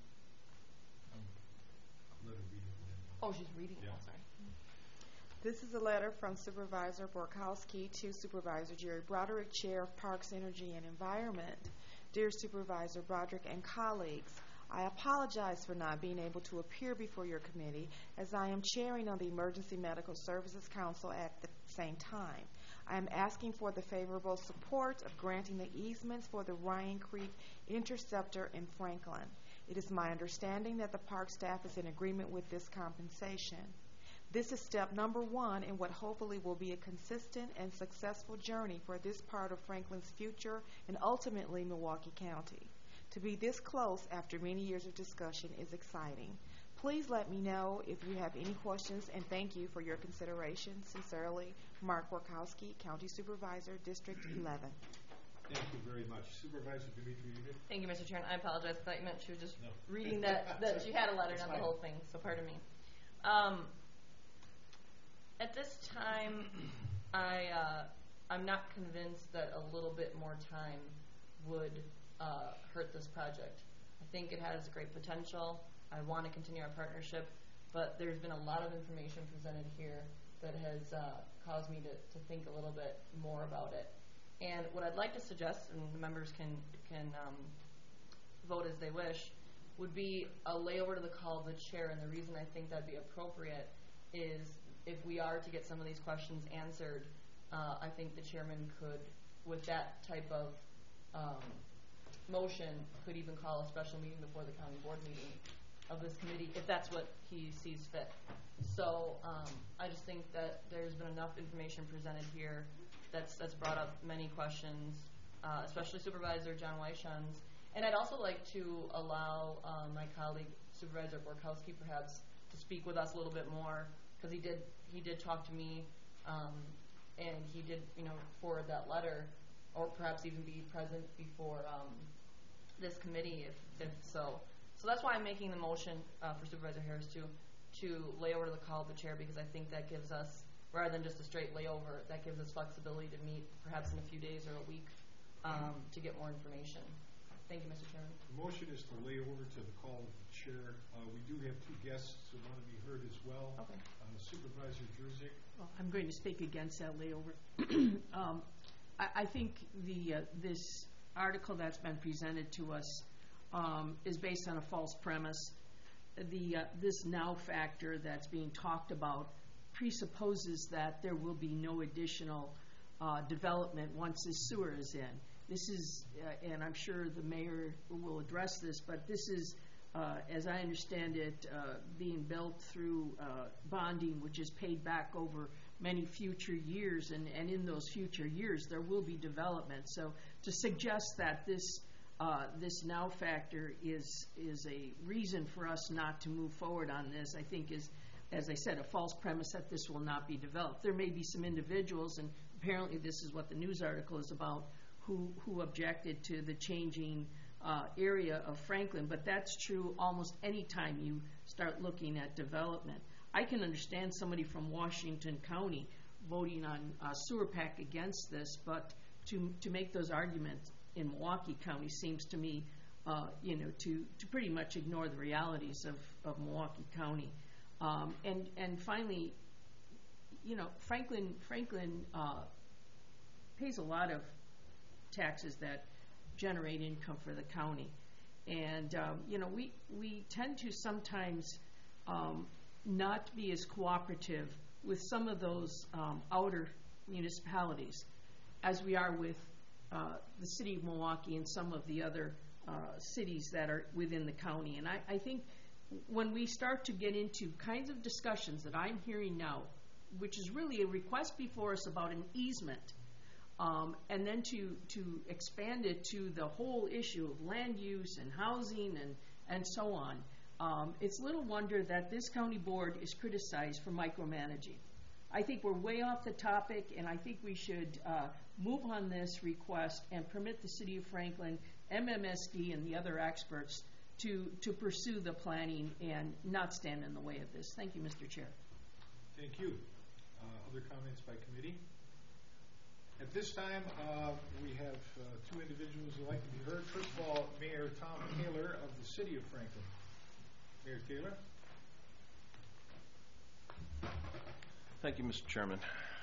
Let her read it. Oh, she's reading it. Yeah. Oh, sorry. This is a letter from Supervisor Borkowski to Supervisor Jerry Broderick, Chair of Parks, Energy, and Environment. Dear Supervisor Broderick and colleagues, I apologize for not being able to appear before your committee as I am chairing on the Emergency Medical Services Council at the same time. I am asking for the favorable support of granting the easements for the Ryan Creek Interceptor in Franklin. It is my understanding that the park staff is in agreement with this compensation. This is step number one in what hopefully will be a consistent and successful journey for this part of Franklin's future and ultimately Milwaukee County. To be this close after many years of discussion is exciting. Please let me know if you have any questions, and thank you for your consideration. Sincerely, Mark Borkowski, County Supervisor, District 11. Thank you very much. Supervisor Dimitri. Thank you, Mr. Chairman. I apologize. I thought you meant she was just No. reading that she had a letter, not the whole thing, so pardon me. At this time, I'm not convinced that a little bit more time would hurt this project. I think it has great potential. I want to continue our partnership, but there's been a lot of information presented here that has caused me to think a little bit more about it. And what I'd like to suggest, and the members can vote as they wish, would be a layover to the call of the chair. And the reason I think that'd be appropriate is if we are to get some of these questions answered, I think the chairman could, with that type of motion, could even call a special meeting before the county board meeting of this committee, if that's what he sees fit. So I just think that there's been enough information presented here that's brought up many questions, especially Supervisor John Weishans. And I'd also like to allow my colleague Supervisor Borkowski perhaps to speak with us a little bit more, because he did talk to me, and he did forward that letter, or perhaps even be present before this committee if so. So that's why I'm making the motion for Supervisor Harris to lay over to the call of the chair, because I think that gives us, rather than just a straight layover, that gives us flexibility to meet perhaps in a few days or a week to get more information. Thank you, Mr. Chairman. The motion is to lay over to the call of the chair. We do have two guests who want to be heard as well. Okay. Supervisor Jurzik. Well, I'm going to speak against that layover. I think this article that's been presented to us is based on a false premise. This now factor that's being talked about presupposes that there will be no additional development once this sewer is in. This is, and I'm sure the mayor will address this, but this is, as I understand it, being built through bonding, which is paid back over many future years, and in those future years there will be development. So to suggest that this now factor is a reason for us not to move forward on this, I think is, as I said, a false premise that this will not be developed. There may be some individuals, and apparently this is what the news article is about, who objected to the changing area of Franklin, but that's true almost any time you start looking at development. I can understand somebody from Washington County voting on sewer pack against this, but to make those arguments in Milwaukee County seems to me, to pretty much ignore the realities of Milwaukee County. And finally, Franklin pays a lot of taxes that generate income for the county, and we tend to sometimes not be as cooperative with some of those outer municipalities as we are with the city of Milwaukee and some of the other cities that are within the county. And I think when we start to get into kinds of discussions that I'm hearing now, which is really a request before us about an easement, and then to expand it to the whole issue of land use and housing and so on, it's little wonder that this county board is criticized for micromanaging. I think we're way off the topic, and I think we should move on this request and permit the City of Franklin, MMSD, and the other experts to pursue the planning and not stand in the way of this. Thank you, Mr. Chair. Thank you. Other comments by committee? At this time, we have two individuals who would like to be heard. First of all, Mayor Tom Taylor of the City of Franklin. Mayor Taylor. Thank you, Mr. Chairman.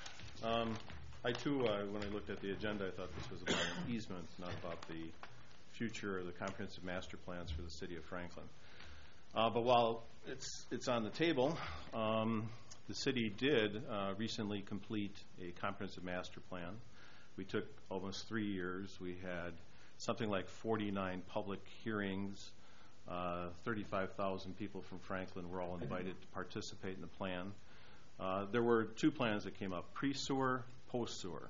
I too, when I looked at the agenda, I thought this was about an easement, not about the future or the comprehensive master plans for the City of Franklin. But while it's on the table, the city did recently complete a comprehensive master plan. We took almost 3 years. We had something like 49 public hearings. 35,000 people from Franklin were all invited to participate in the plan. There were two plans that came up, pre-sewer, post-sewer.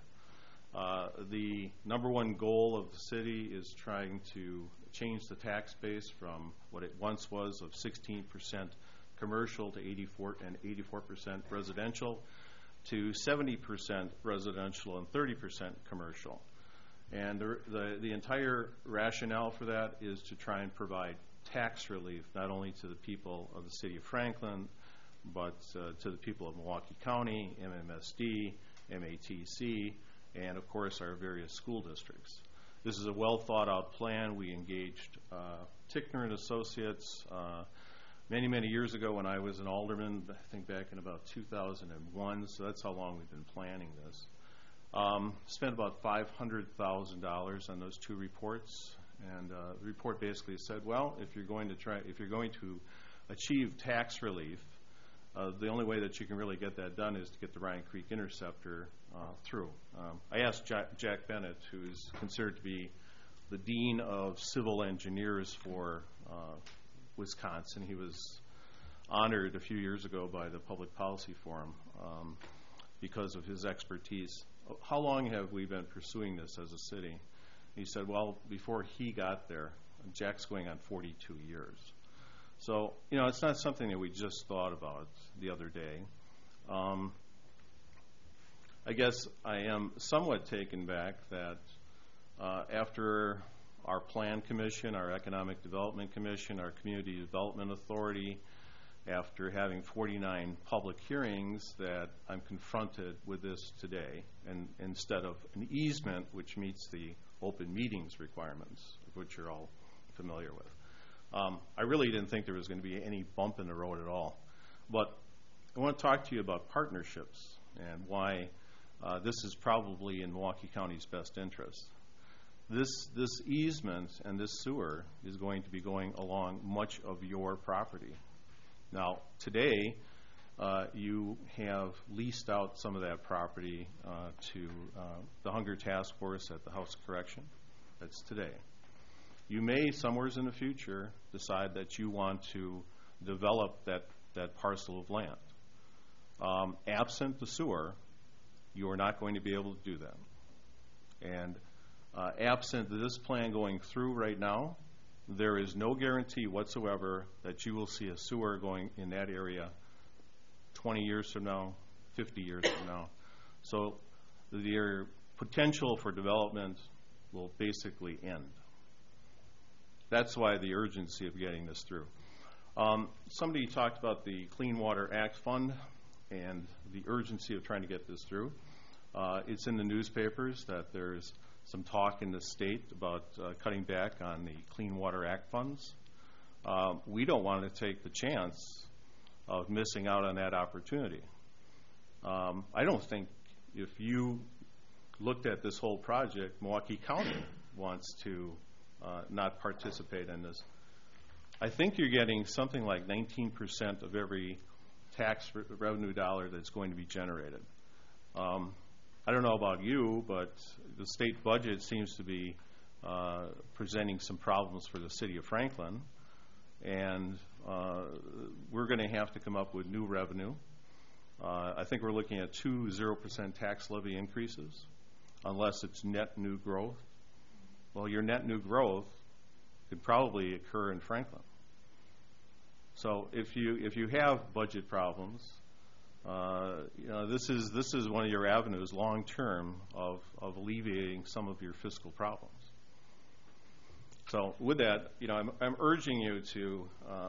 The number one goal of the city is trying to change the tax base from what it once was of 16% commercial to 84% residential to 70% residential and 30% commercial. And the entire rationale for that is to try and provide tax relief not only to the people of the City of Franklin, but to the people of Milwaukee County, MMSD, MATC, and of course our various school districts. This is a well thought out plan. We engaged Tickner and Associates many years ago when I was an alderman, I think back in about 2001, so that's how long we've been planning this. Spent about $500,000 on those two reports, and the report basically said, well, if you're going to achieve tax relief, the only way that you can really get that done is to get the Ryan Creek Interceptor through. I asked Jack Bennett, who's considered to be the dean of civil engineers for Wisconsin. He was honored a few years ago by the Public Policy Forum because of his expertise. How long have we been pursuing this as a city? He said, well, before he got there, Jack's going on 42 years. So, it's not something that we just thought about the other day. I guess I am somewhat taken back that after our Plan Commission, our Economic Development Commission, our Community Development Authority, after having 49 public hearings, that I'm confronted with this today, and instead of an easement, which meets the open meetings requirements, of which you're all familiar with. I really didn't think there was going to be any bump in the road at all. But I want to talk to you about partnerships and why this is probably in Milwaukee County's best interest. this easement and this sewer is going to be going along much of your property. Now, today, you have leased out some of that property to the Hunger Task Force at the House of Correction. That's today. You may, somewhere in the future, decide that you want to develop that parcel of land. Absent the sewer, you are not going to be able to do that. And absent this plan going through right now, there is no guarantee whatsoever that you will see a sewer going in that area 20 years from now, 50 years from now. So your potential for development will basically end. That's why the urgency of getting this through. Somebody talked about the Clean Water Act Fund and the urgency of trying to get this through. It's in the newspapers that there's some talk in the state about cutting back on the Clean Water Act funds. We don't want to take the chance of missing out on that opportunity. I don't think if you looked at this whole project, Milwaukee County wants to not participate in this. I think you're getting something like 19% of every tax revenue dollar that's going to be generated. I don't know about you, but the state budget seems to be presenting some problems for the city of Franklin, and we're going to have to come up with new revenue. I think we're looking at 2 0% tax levy increases, unless it's net new growth. Well, your net new growth could probably occur in Franklin. So if you have budget problems, this is one of your avenues long term of alleviating some of your fiscal problems. So with that, I'm urging you to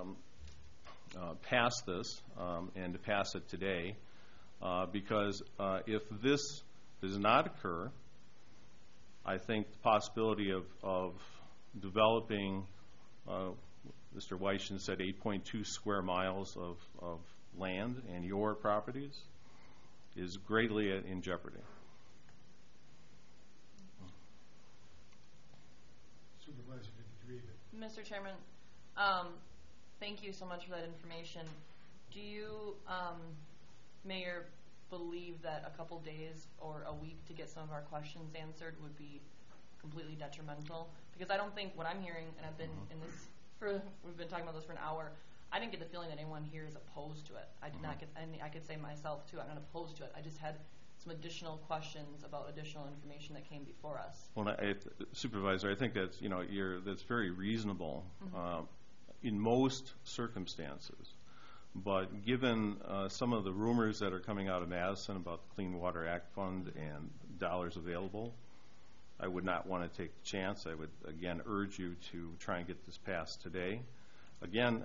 pass this and to pass it today, because if this does not occur, I think the possibility of developing, Mr. Weischen said 8.2 square miles of land and your properties is greatly in jeopardy. Supervisor DeDriva. Mr. Chairman, thank you so much for that information. Do you, Mayor, believe that a couple days or a week to get some of our questions answered would be completely detrimental? Because I don't think what I'm hearing, and I've been in this we've been talking about this for an hour, I didn't get the feeling that anyone here is opposed to it. I did not get any. I could say myself too, I'm not opposed to it. I just had some additional questions about additional information that came before us. Well, Supervisor, I think that's that's very reasonable in most circumstances. But given some of the rumors that are coming out of Madison about the Clean Water Act Fund and dollars available, I would not want to take the chance. I would again urge you to try and get this passed today. Again,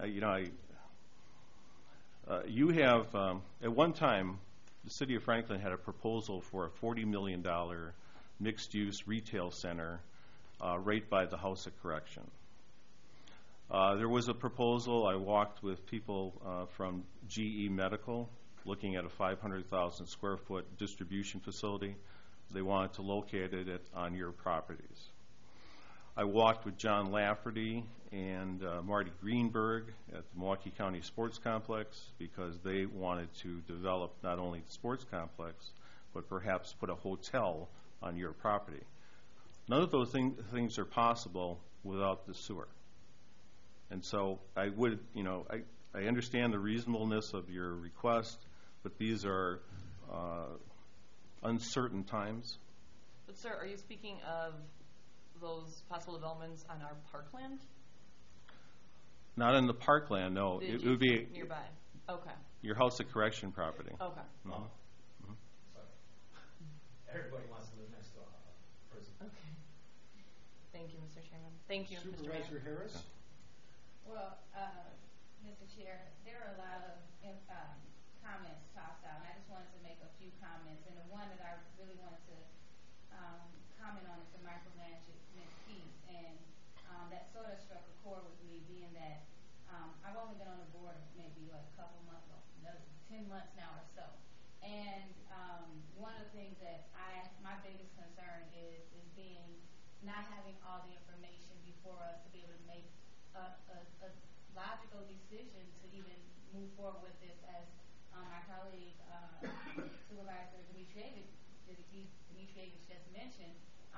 you have at one time the city of Franklin had a proposal for a $40 million mixed-use retail center right by the House of Correction. There was a proposal. I walked with people from GE Medical looking at a 500,000 square foot distribution facility. They wanted to locate it on your properties. I walked with John Lafferty and Marty Greenberg at the Milwaukee County Sports Complex because they wanted to develop not only the sports complex, but perhaps put a hotel on your property. None of those things are possible without the sewer. And so I would, I understand the reasonableness of your request, but these are uncertain times. But sir, are you speaking of those possible developments on our parkland? Not in the parkland, no. It would be nearby. Okay. Your House of Correction property. Okay. Sorry. Everybody wants to live next to a prison. Okay. Thank you, Mr. Chairman. Thank you, Mr. Mayor. Supervisor Harris. Well, Mr. Chair, there are a lot of comments tossed out, and I just wanted to make a few comments. And the one that I really wanted to comment on is the micromanagement piece, and that sort of struck a chord with me, being that I've only been on the board maybe like a couple months, 10 months now or so. And one of the things that my biggest concern is being not having all the information before us to be able to make a logical decision to even move forward with this, as our colleague Supervisor Dimitrievich just mentioned.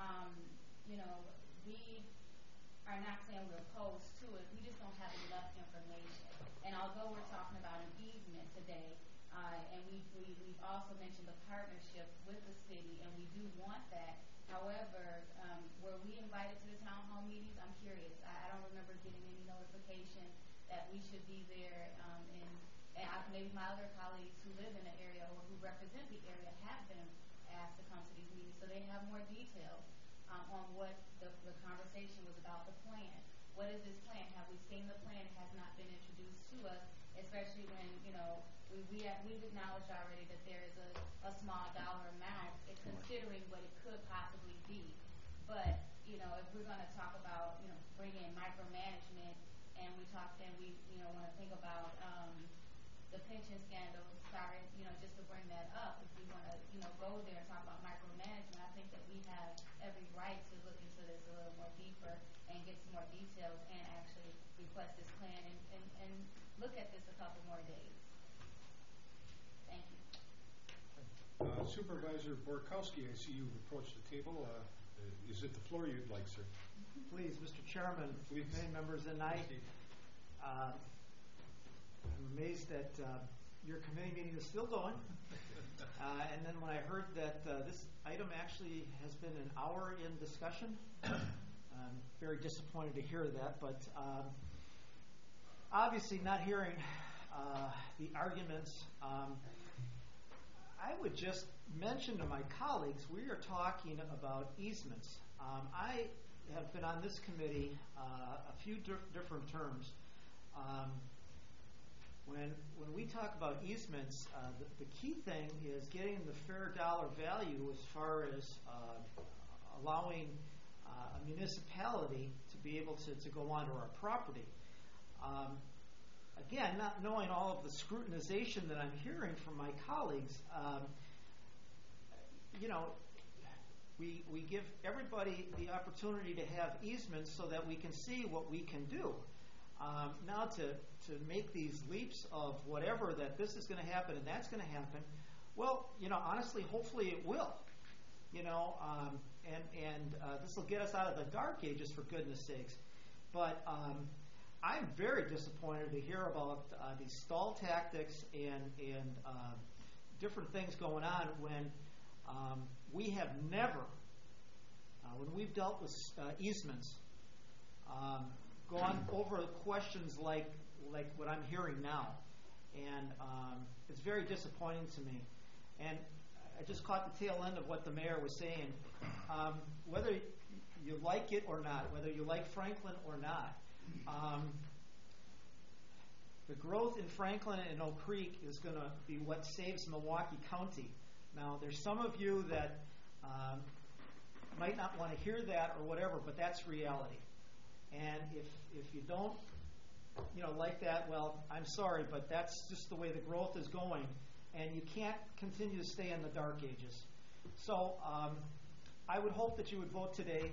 We are not saying we're opposed to it. We just don't have enough information. And although we're talking about an easement today, and we've also mentioned the partnership with the city, and we do want that. However, were we invited to the town hall meetings? I'm curious. I don't remember getting any notification that we should be there. Maybe my other colleagues who live in the area or who represent the area have been asked to come to these meetings, so they have more details on what the conversation was about, the plan. What is this plan? Have we seen the plan? It has not been introduced to us, especially when, we've acknowledged already that there is a small dollar amount, considering what it could possibly be. But, if we're going to talk about, bringing in micromanagement, and we want to think about the pension scandal, sorry, just to bring that up, if we want to, go there and talk about micromanagement, I think that we have every right to look into this a little more deeper and get some more details and actually request this plan and look at this a couple more days. Thank you. Supervisor Borkowski, I see you've approached the table. Is it the floor you'd like, sir? Please, Mr. Chairman, many members, and I'm amazed that your committee meeting is still going. And then when I heard that this item actually has been an hour in discussion, I'm very disappointed to hear that. But obviously not hearing the arguments, I would just mention to my colleagues, we are talking about easements. I have been on this committee a few different terms. When we talk about easements, the key thing is getting the fair dollar value as far as allowing a municipality to be able to go onto our property. Again, not knowing all of the scrutinization that I'm hearing from my colleagues, we give everybody the opportunity to have easements so that we can see what we can do. Now to make these leaps of whatever, that this is going to happen and that's going to happen, well, honestly, hopefully it will. This will get us out of the dark ages, for goodness sakes. But I'm very disappointed to hear about these stall tactics and different things going on when we have never, when we've dealt with easements, gone over questions like what I'm hearing now. And it's very disappointing to me. And I just caught the tail end of what the mayor was saying. Whether you like it or not, whether you like Franklin or not, the growth in Franklin and Oak Creek is going to be what saves Milwaukee County. Now, there's some of you that might not want to hear that or whatever, but that's reality. And if you don't, like that, well, I'm sorry, but that's just the way the growth is going, and you can't continue to stay in the dark ages. So I would hope that you would vote today,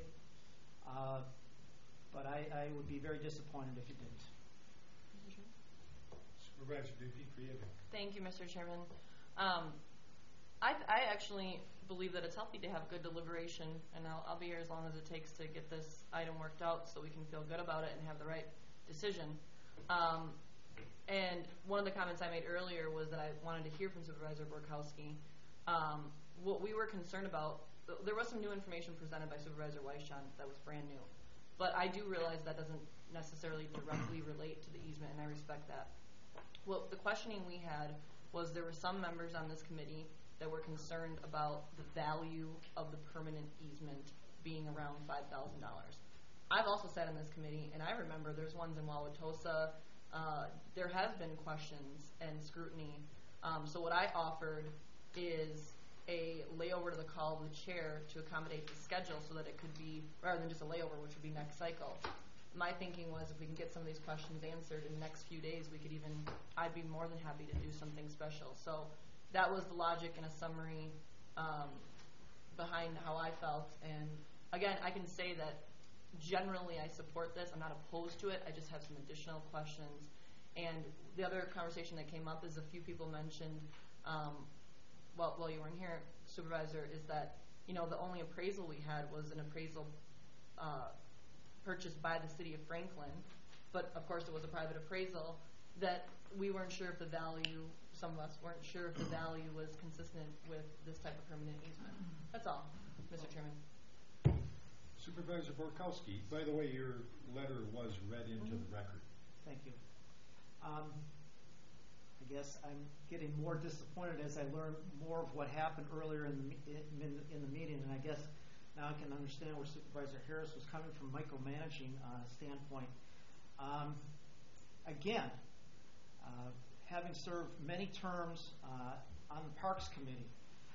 but I would be very disappointed if you didn't. Supervisor Dimitrievich. Thank you, Mr. Chairman. I actually believe that it's healthy to have good deliberation, and I'll be here as long as it takes to get this item worked out so we can feel good about it and have the right decision. And one of the comments I made earlier was that I wanted to hear from Supervisor Borkowski. What we were concerned about, there was some new information presented by Supervisor Weisschon that was brand new. But I do realize that doesn't necessarily directly relate to the easement, and I respect that. Well, the questioning we had was there were some members on this committee that were concerned about the value of the permanent easement being around $5,000. I've also sat in this committee, and I remember there's ones in Wauwatosa. There has been questions and scrutiny. So what I offered is a layover to the call of the chair to accommodate the schedule so that it could be, rather than just a layover, which would be next cycle. My thinking was if we can get some of these questions answered in the next few days, I'd be more than happy to do something special. So that was the logic and a summary behind how I felt, and again, I can say that generally I support this. I'm not opposed to it. I just have some additional questions. And the other conversation that came up is a few people mentioned, while you weren't here, Supervisor, is that, the only appraisal we had was an appraisal purchased by the city of Franklin, but of course it was a private appraisal, that we weren't sure if the value, some of us weren't sure if the value was consistent with this type of permanent easement. That's all, Mr. Chairman. Supervisor Borkowski, by the way, your letter was read into the record. Thank you. I guess I'm getting more disappointed as I learn more of what happened earlier in the meeting, and I guess now I can understand where Supervisor Harris was coming from, micromanaging standpoint. Again, having served many terms on the Parks Committee,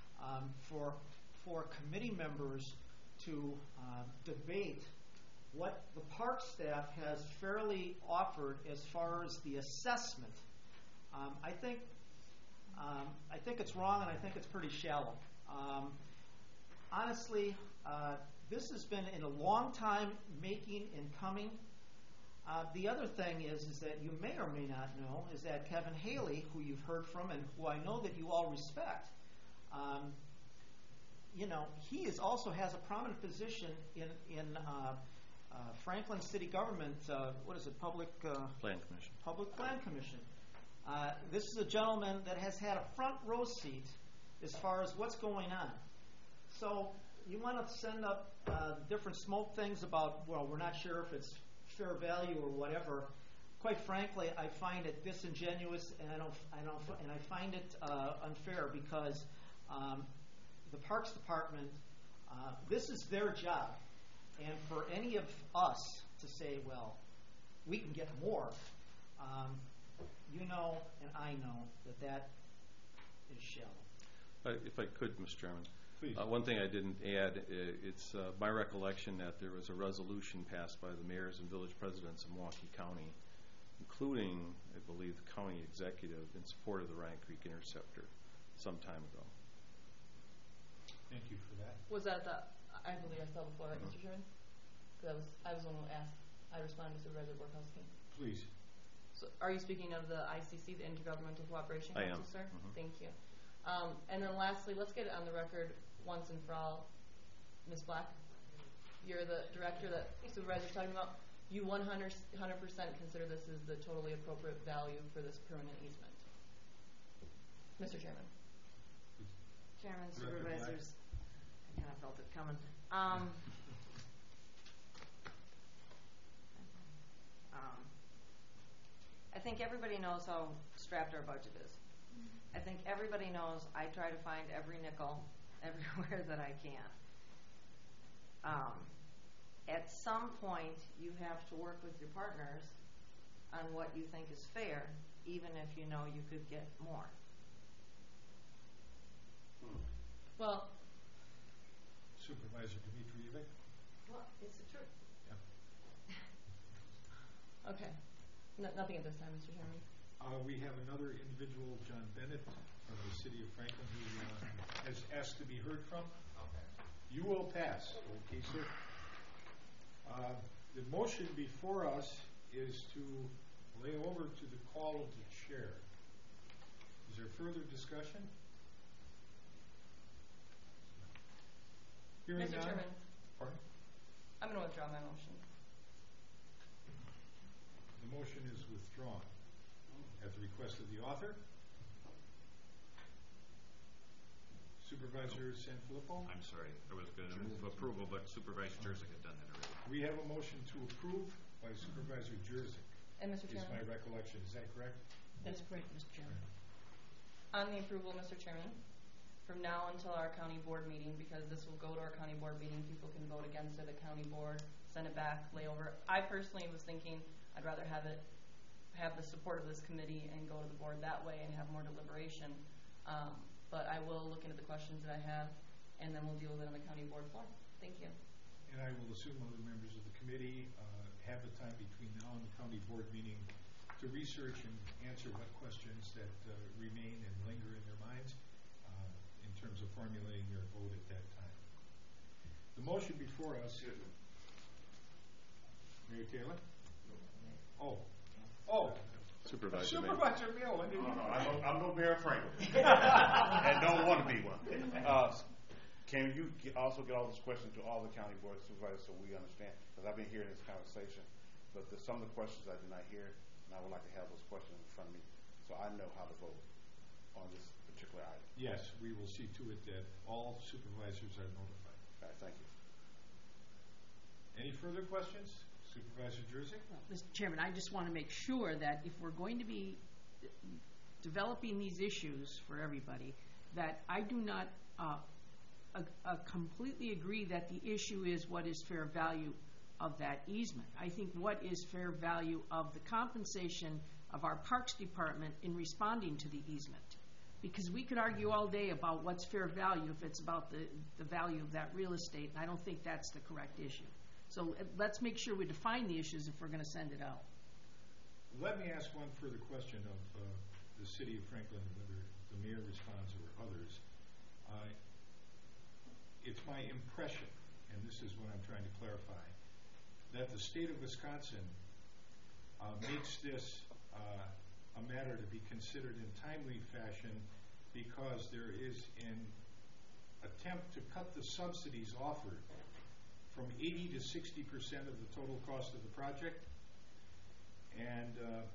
for committee members to debate what the park staff has fairly offered as far as the assessment, I think it's wrong, and I think it's pretty shallow. Honestly, this has been in a long time making and coming. The other thing is that you may or may not know is that Kevin Haley, who you've heard from and who I know that you all respect, he also has a prominent position in Franklin City Government. What is it? Public Plan Commission. Public Plan Commission. This is a gentleman that has had a front row seat as far as what's going on. So you want to send up different smoke things about, well, we're not sure if it's fair value or whatever. Quite frankly, I find it disingenuous, and I find it unfair because the Parks Department, this is their job, and for any of us to say, well, we can get more, and I know that is shallow. If I could, Mr. Chairman. Please. One thing I didn't add, it's my recollection that there was a resolution passed by the mayors and village presidents of Milwaukee County, including, I believe, the county executive, in support of the Ryan Creek Interceptor some time ago. Thank you for that. Was that I believe I saw before, right, Mr. Chairman? Because I was the one who asked. I responded to Supervisor Borkowski. Please. So are you speaking of the ICC, the Intergovernmental Cooperation Council, sir? Thank you. And then lastly, let's get it on the record once and for all. Ms. Black, you're the director that Supervisor's talking about. You 100% consider this as the totally appropriate value for this permanent easement. Mr. Chairman. Chairman, Supervisors, I kind of felt it coming. I think everybody knows how strapped our budget is. I think everybody knows I try to find every nickel everywhere that I can. At some point, you have to work with your partners on what you think is fair, even if you know you could get more. Well, Supervisor Dmitrievic. Well, it's the truth. Yeah. okay. Nothing at this time, Mr. Chairman. We have another individual, John Bennett, from the city of Franklin, who has asked to be heard from. Okay. You will pass. Okay, sir. The motion before us is to lay over to the call of the chair. Is there further discussion? Hearing Mr. none. Chairman. Pardon? I'm going to withdraw my motion. The motion is withdrawn at the request of the author. Supervisor Sanfilippo? I'm sorry. I was going to move approval, but Supervisor Jerzik had done that already. We have a motion to approve by Supervisor Jerzik. And Mr. Is Chairman? my recollection. Is that correct? That's correct, Mr. Chairman. On the approval, Mr. Chairman, from now until our county board meeting, because this will go to our county board meeting, people can vote against it, the county board, send it back, lay over. I personally was thinking I'd rather have the support of this committee and go to the board that way and have more deliberation. But I will look into the questions that I have, and then we'll deal with it on the county board floor. Thank you. And I will assume other members of the committee have the time between now and the county board meeting to research and answer what questions that remain and linger in their minds in terms of formulating their vote at that time. The motion before us. Mayor Taylor? Oh. Supervisor Mayor. Supervisor Mayo. I'm no Mayor Franklin. And don't want to be one. Can you also get all those questions to all the county board supervisors so we understand? Because I've been hearing this conversation, but there's some of the questions I did not hear, and I would like to have those questions in front of me so I know how to vote on this particular item. Yes, we will see to it that all supervisors are notified. All right, thank you. Any further questions? Supervisor Jersey? Mr. Chairman, I just want to make sure that if we're going to be developing these issues for everybody, that I do not completely agree that the issue is what is fair value of that easement. I think what is fair value of the compensation of our Parks Department in responding to the easement. Because we could argue all day about what's fair value if it's about the value of that real estate, and I don't think that's the correct issue. So let's make sure we define the issues if we're going to send it out. Let me ask one further question of the City of Franklin, whether the mayor responds or others. It's my impression, and this is what I'm trying to clarify, that the state of Wisconsin makes this a matter to be considered in timely fashion because there is an attempt to cut the subsidies offered from 80 to 60% of the total cost of the project, and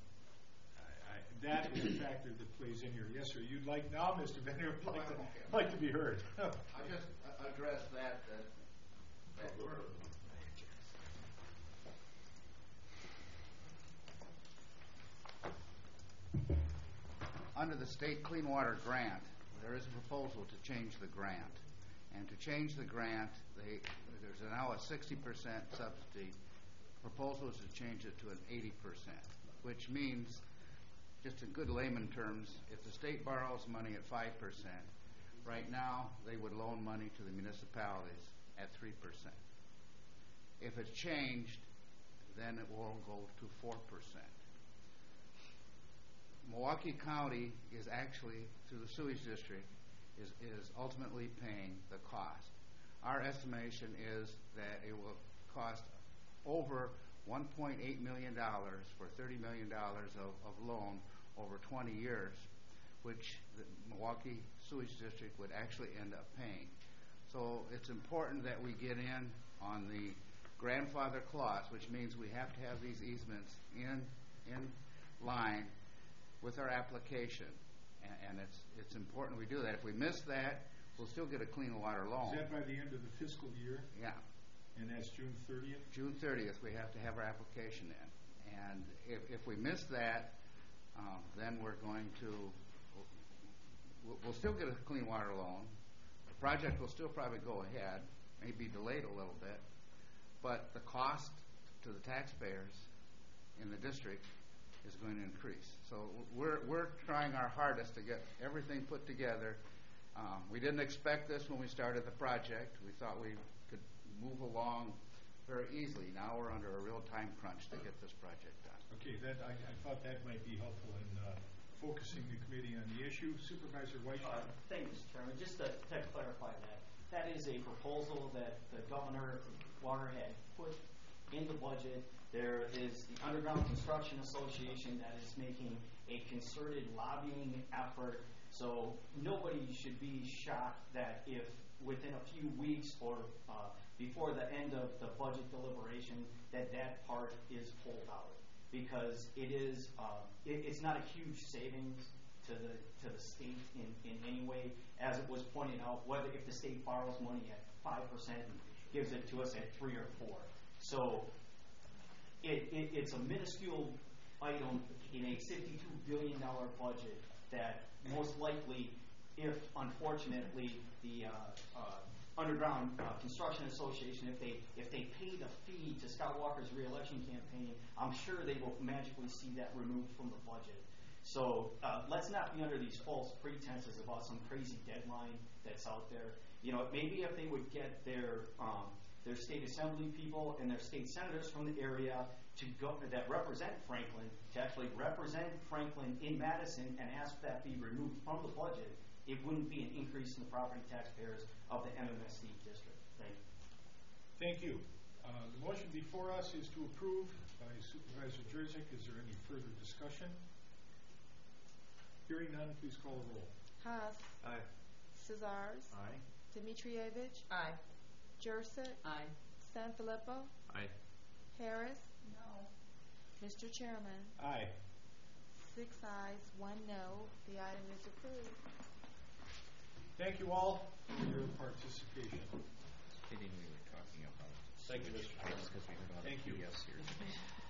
that is a factor that plays in here. Yes, sir. You'd like now, Mr. Bender, would like to be heard. I just address that word. Under the state clean water grant, there is a proposal to change the grant. And to change the grant, there's now a 60% subsidy. Proposal is to change it to an 80%, which means, just in good layman terms, if the state borrows money at 5%, right now they would loan money to the municipalities at 3%. If it's changed, then it will go to 4%. Milwaukee County is actually, through the sewage district, is ultimately paying the cost. Our estimation is that it will cost over $1.8 million for $30 million of loan over 20 years, which the Milwaukee Sewage District would actually end up paying. So it's important that we get in on the grandfather clause, which means we have to have these easements in line with our application, and it's important we do that. If we miss that, we'll still get a clean water loan. Is that by the end of the fiscal year? Yeah. And that's June 30th? June 30th, we have to have our application in. And if we miss that, then we're going to, we'll still get a clean water loan. The project will still probably go ahead, may be delayed a little bit, but the cost to the taxpayers in the district is going to increase. So we're trying our hardest to get everything put together. We didn't expect this when we started the project. We thought we could move along very easily. Now we're under a real time crunch to get this project done. Okay, I thought that might be helpful in focusing the committee on the issue. Supervisor White. Thank you, Mr. Chairman. Just to clarify that is a proposal that the Governor Water had put in the budget. There is the Underground Construction Association that is making a concerted lobbying effort. So nobody should be shocked that if within a few weeks or before the end of the budget deliberation that part is pulled out, because it is it's not a huge savings to the state in any way, as it was pointed out. Whether if the state borrows money at 5% and gives it to us at 3 or 4, so it's a minuscule item in a $52 billion budget that most likely, if unfortunately the Underground Construction Association, if they pay the fee to Scott Walker's re-election campaign, I'm sure they will magically see that removed from the budget. So let's not be under these false pretenses about some crazy deadline that's out there. You know, maybe if they would get their state assembly people and their state senators from the area to go that represent Franklin, to actually represent Franklin in Madison and ask that be removed from the budget, it wouldn't be an increase in the property taxpayers of the MMSD district. Thank you. Thank you. The motion before us is to approve by Supervisor Jurzik. Is there any further discussion? Hearing none, please call the roll. Haas. Aye. Cesarz. Aye. Dimitrievich. Aye. Jursic. Aye. Sanfilippo. Aye. Harris. No. Mr. Chairman, Aye. 6 ayes, 1 no. The item is approved. Thank you all for your participation. Kidding, we were talking about. Thank you, Mr. Chairman. Because we heard about Thank you. PBS here.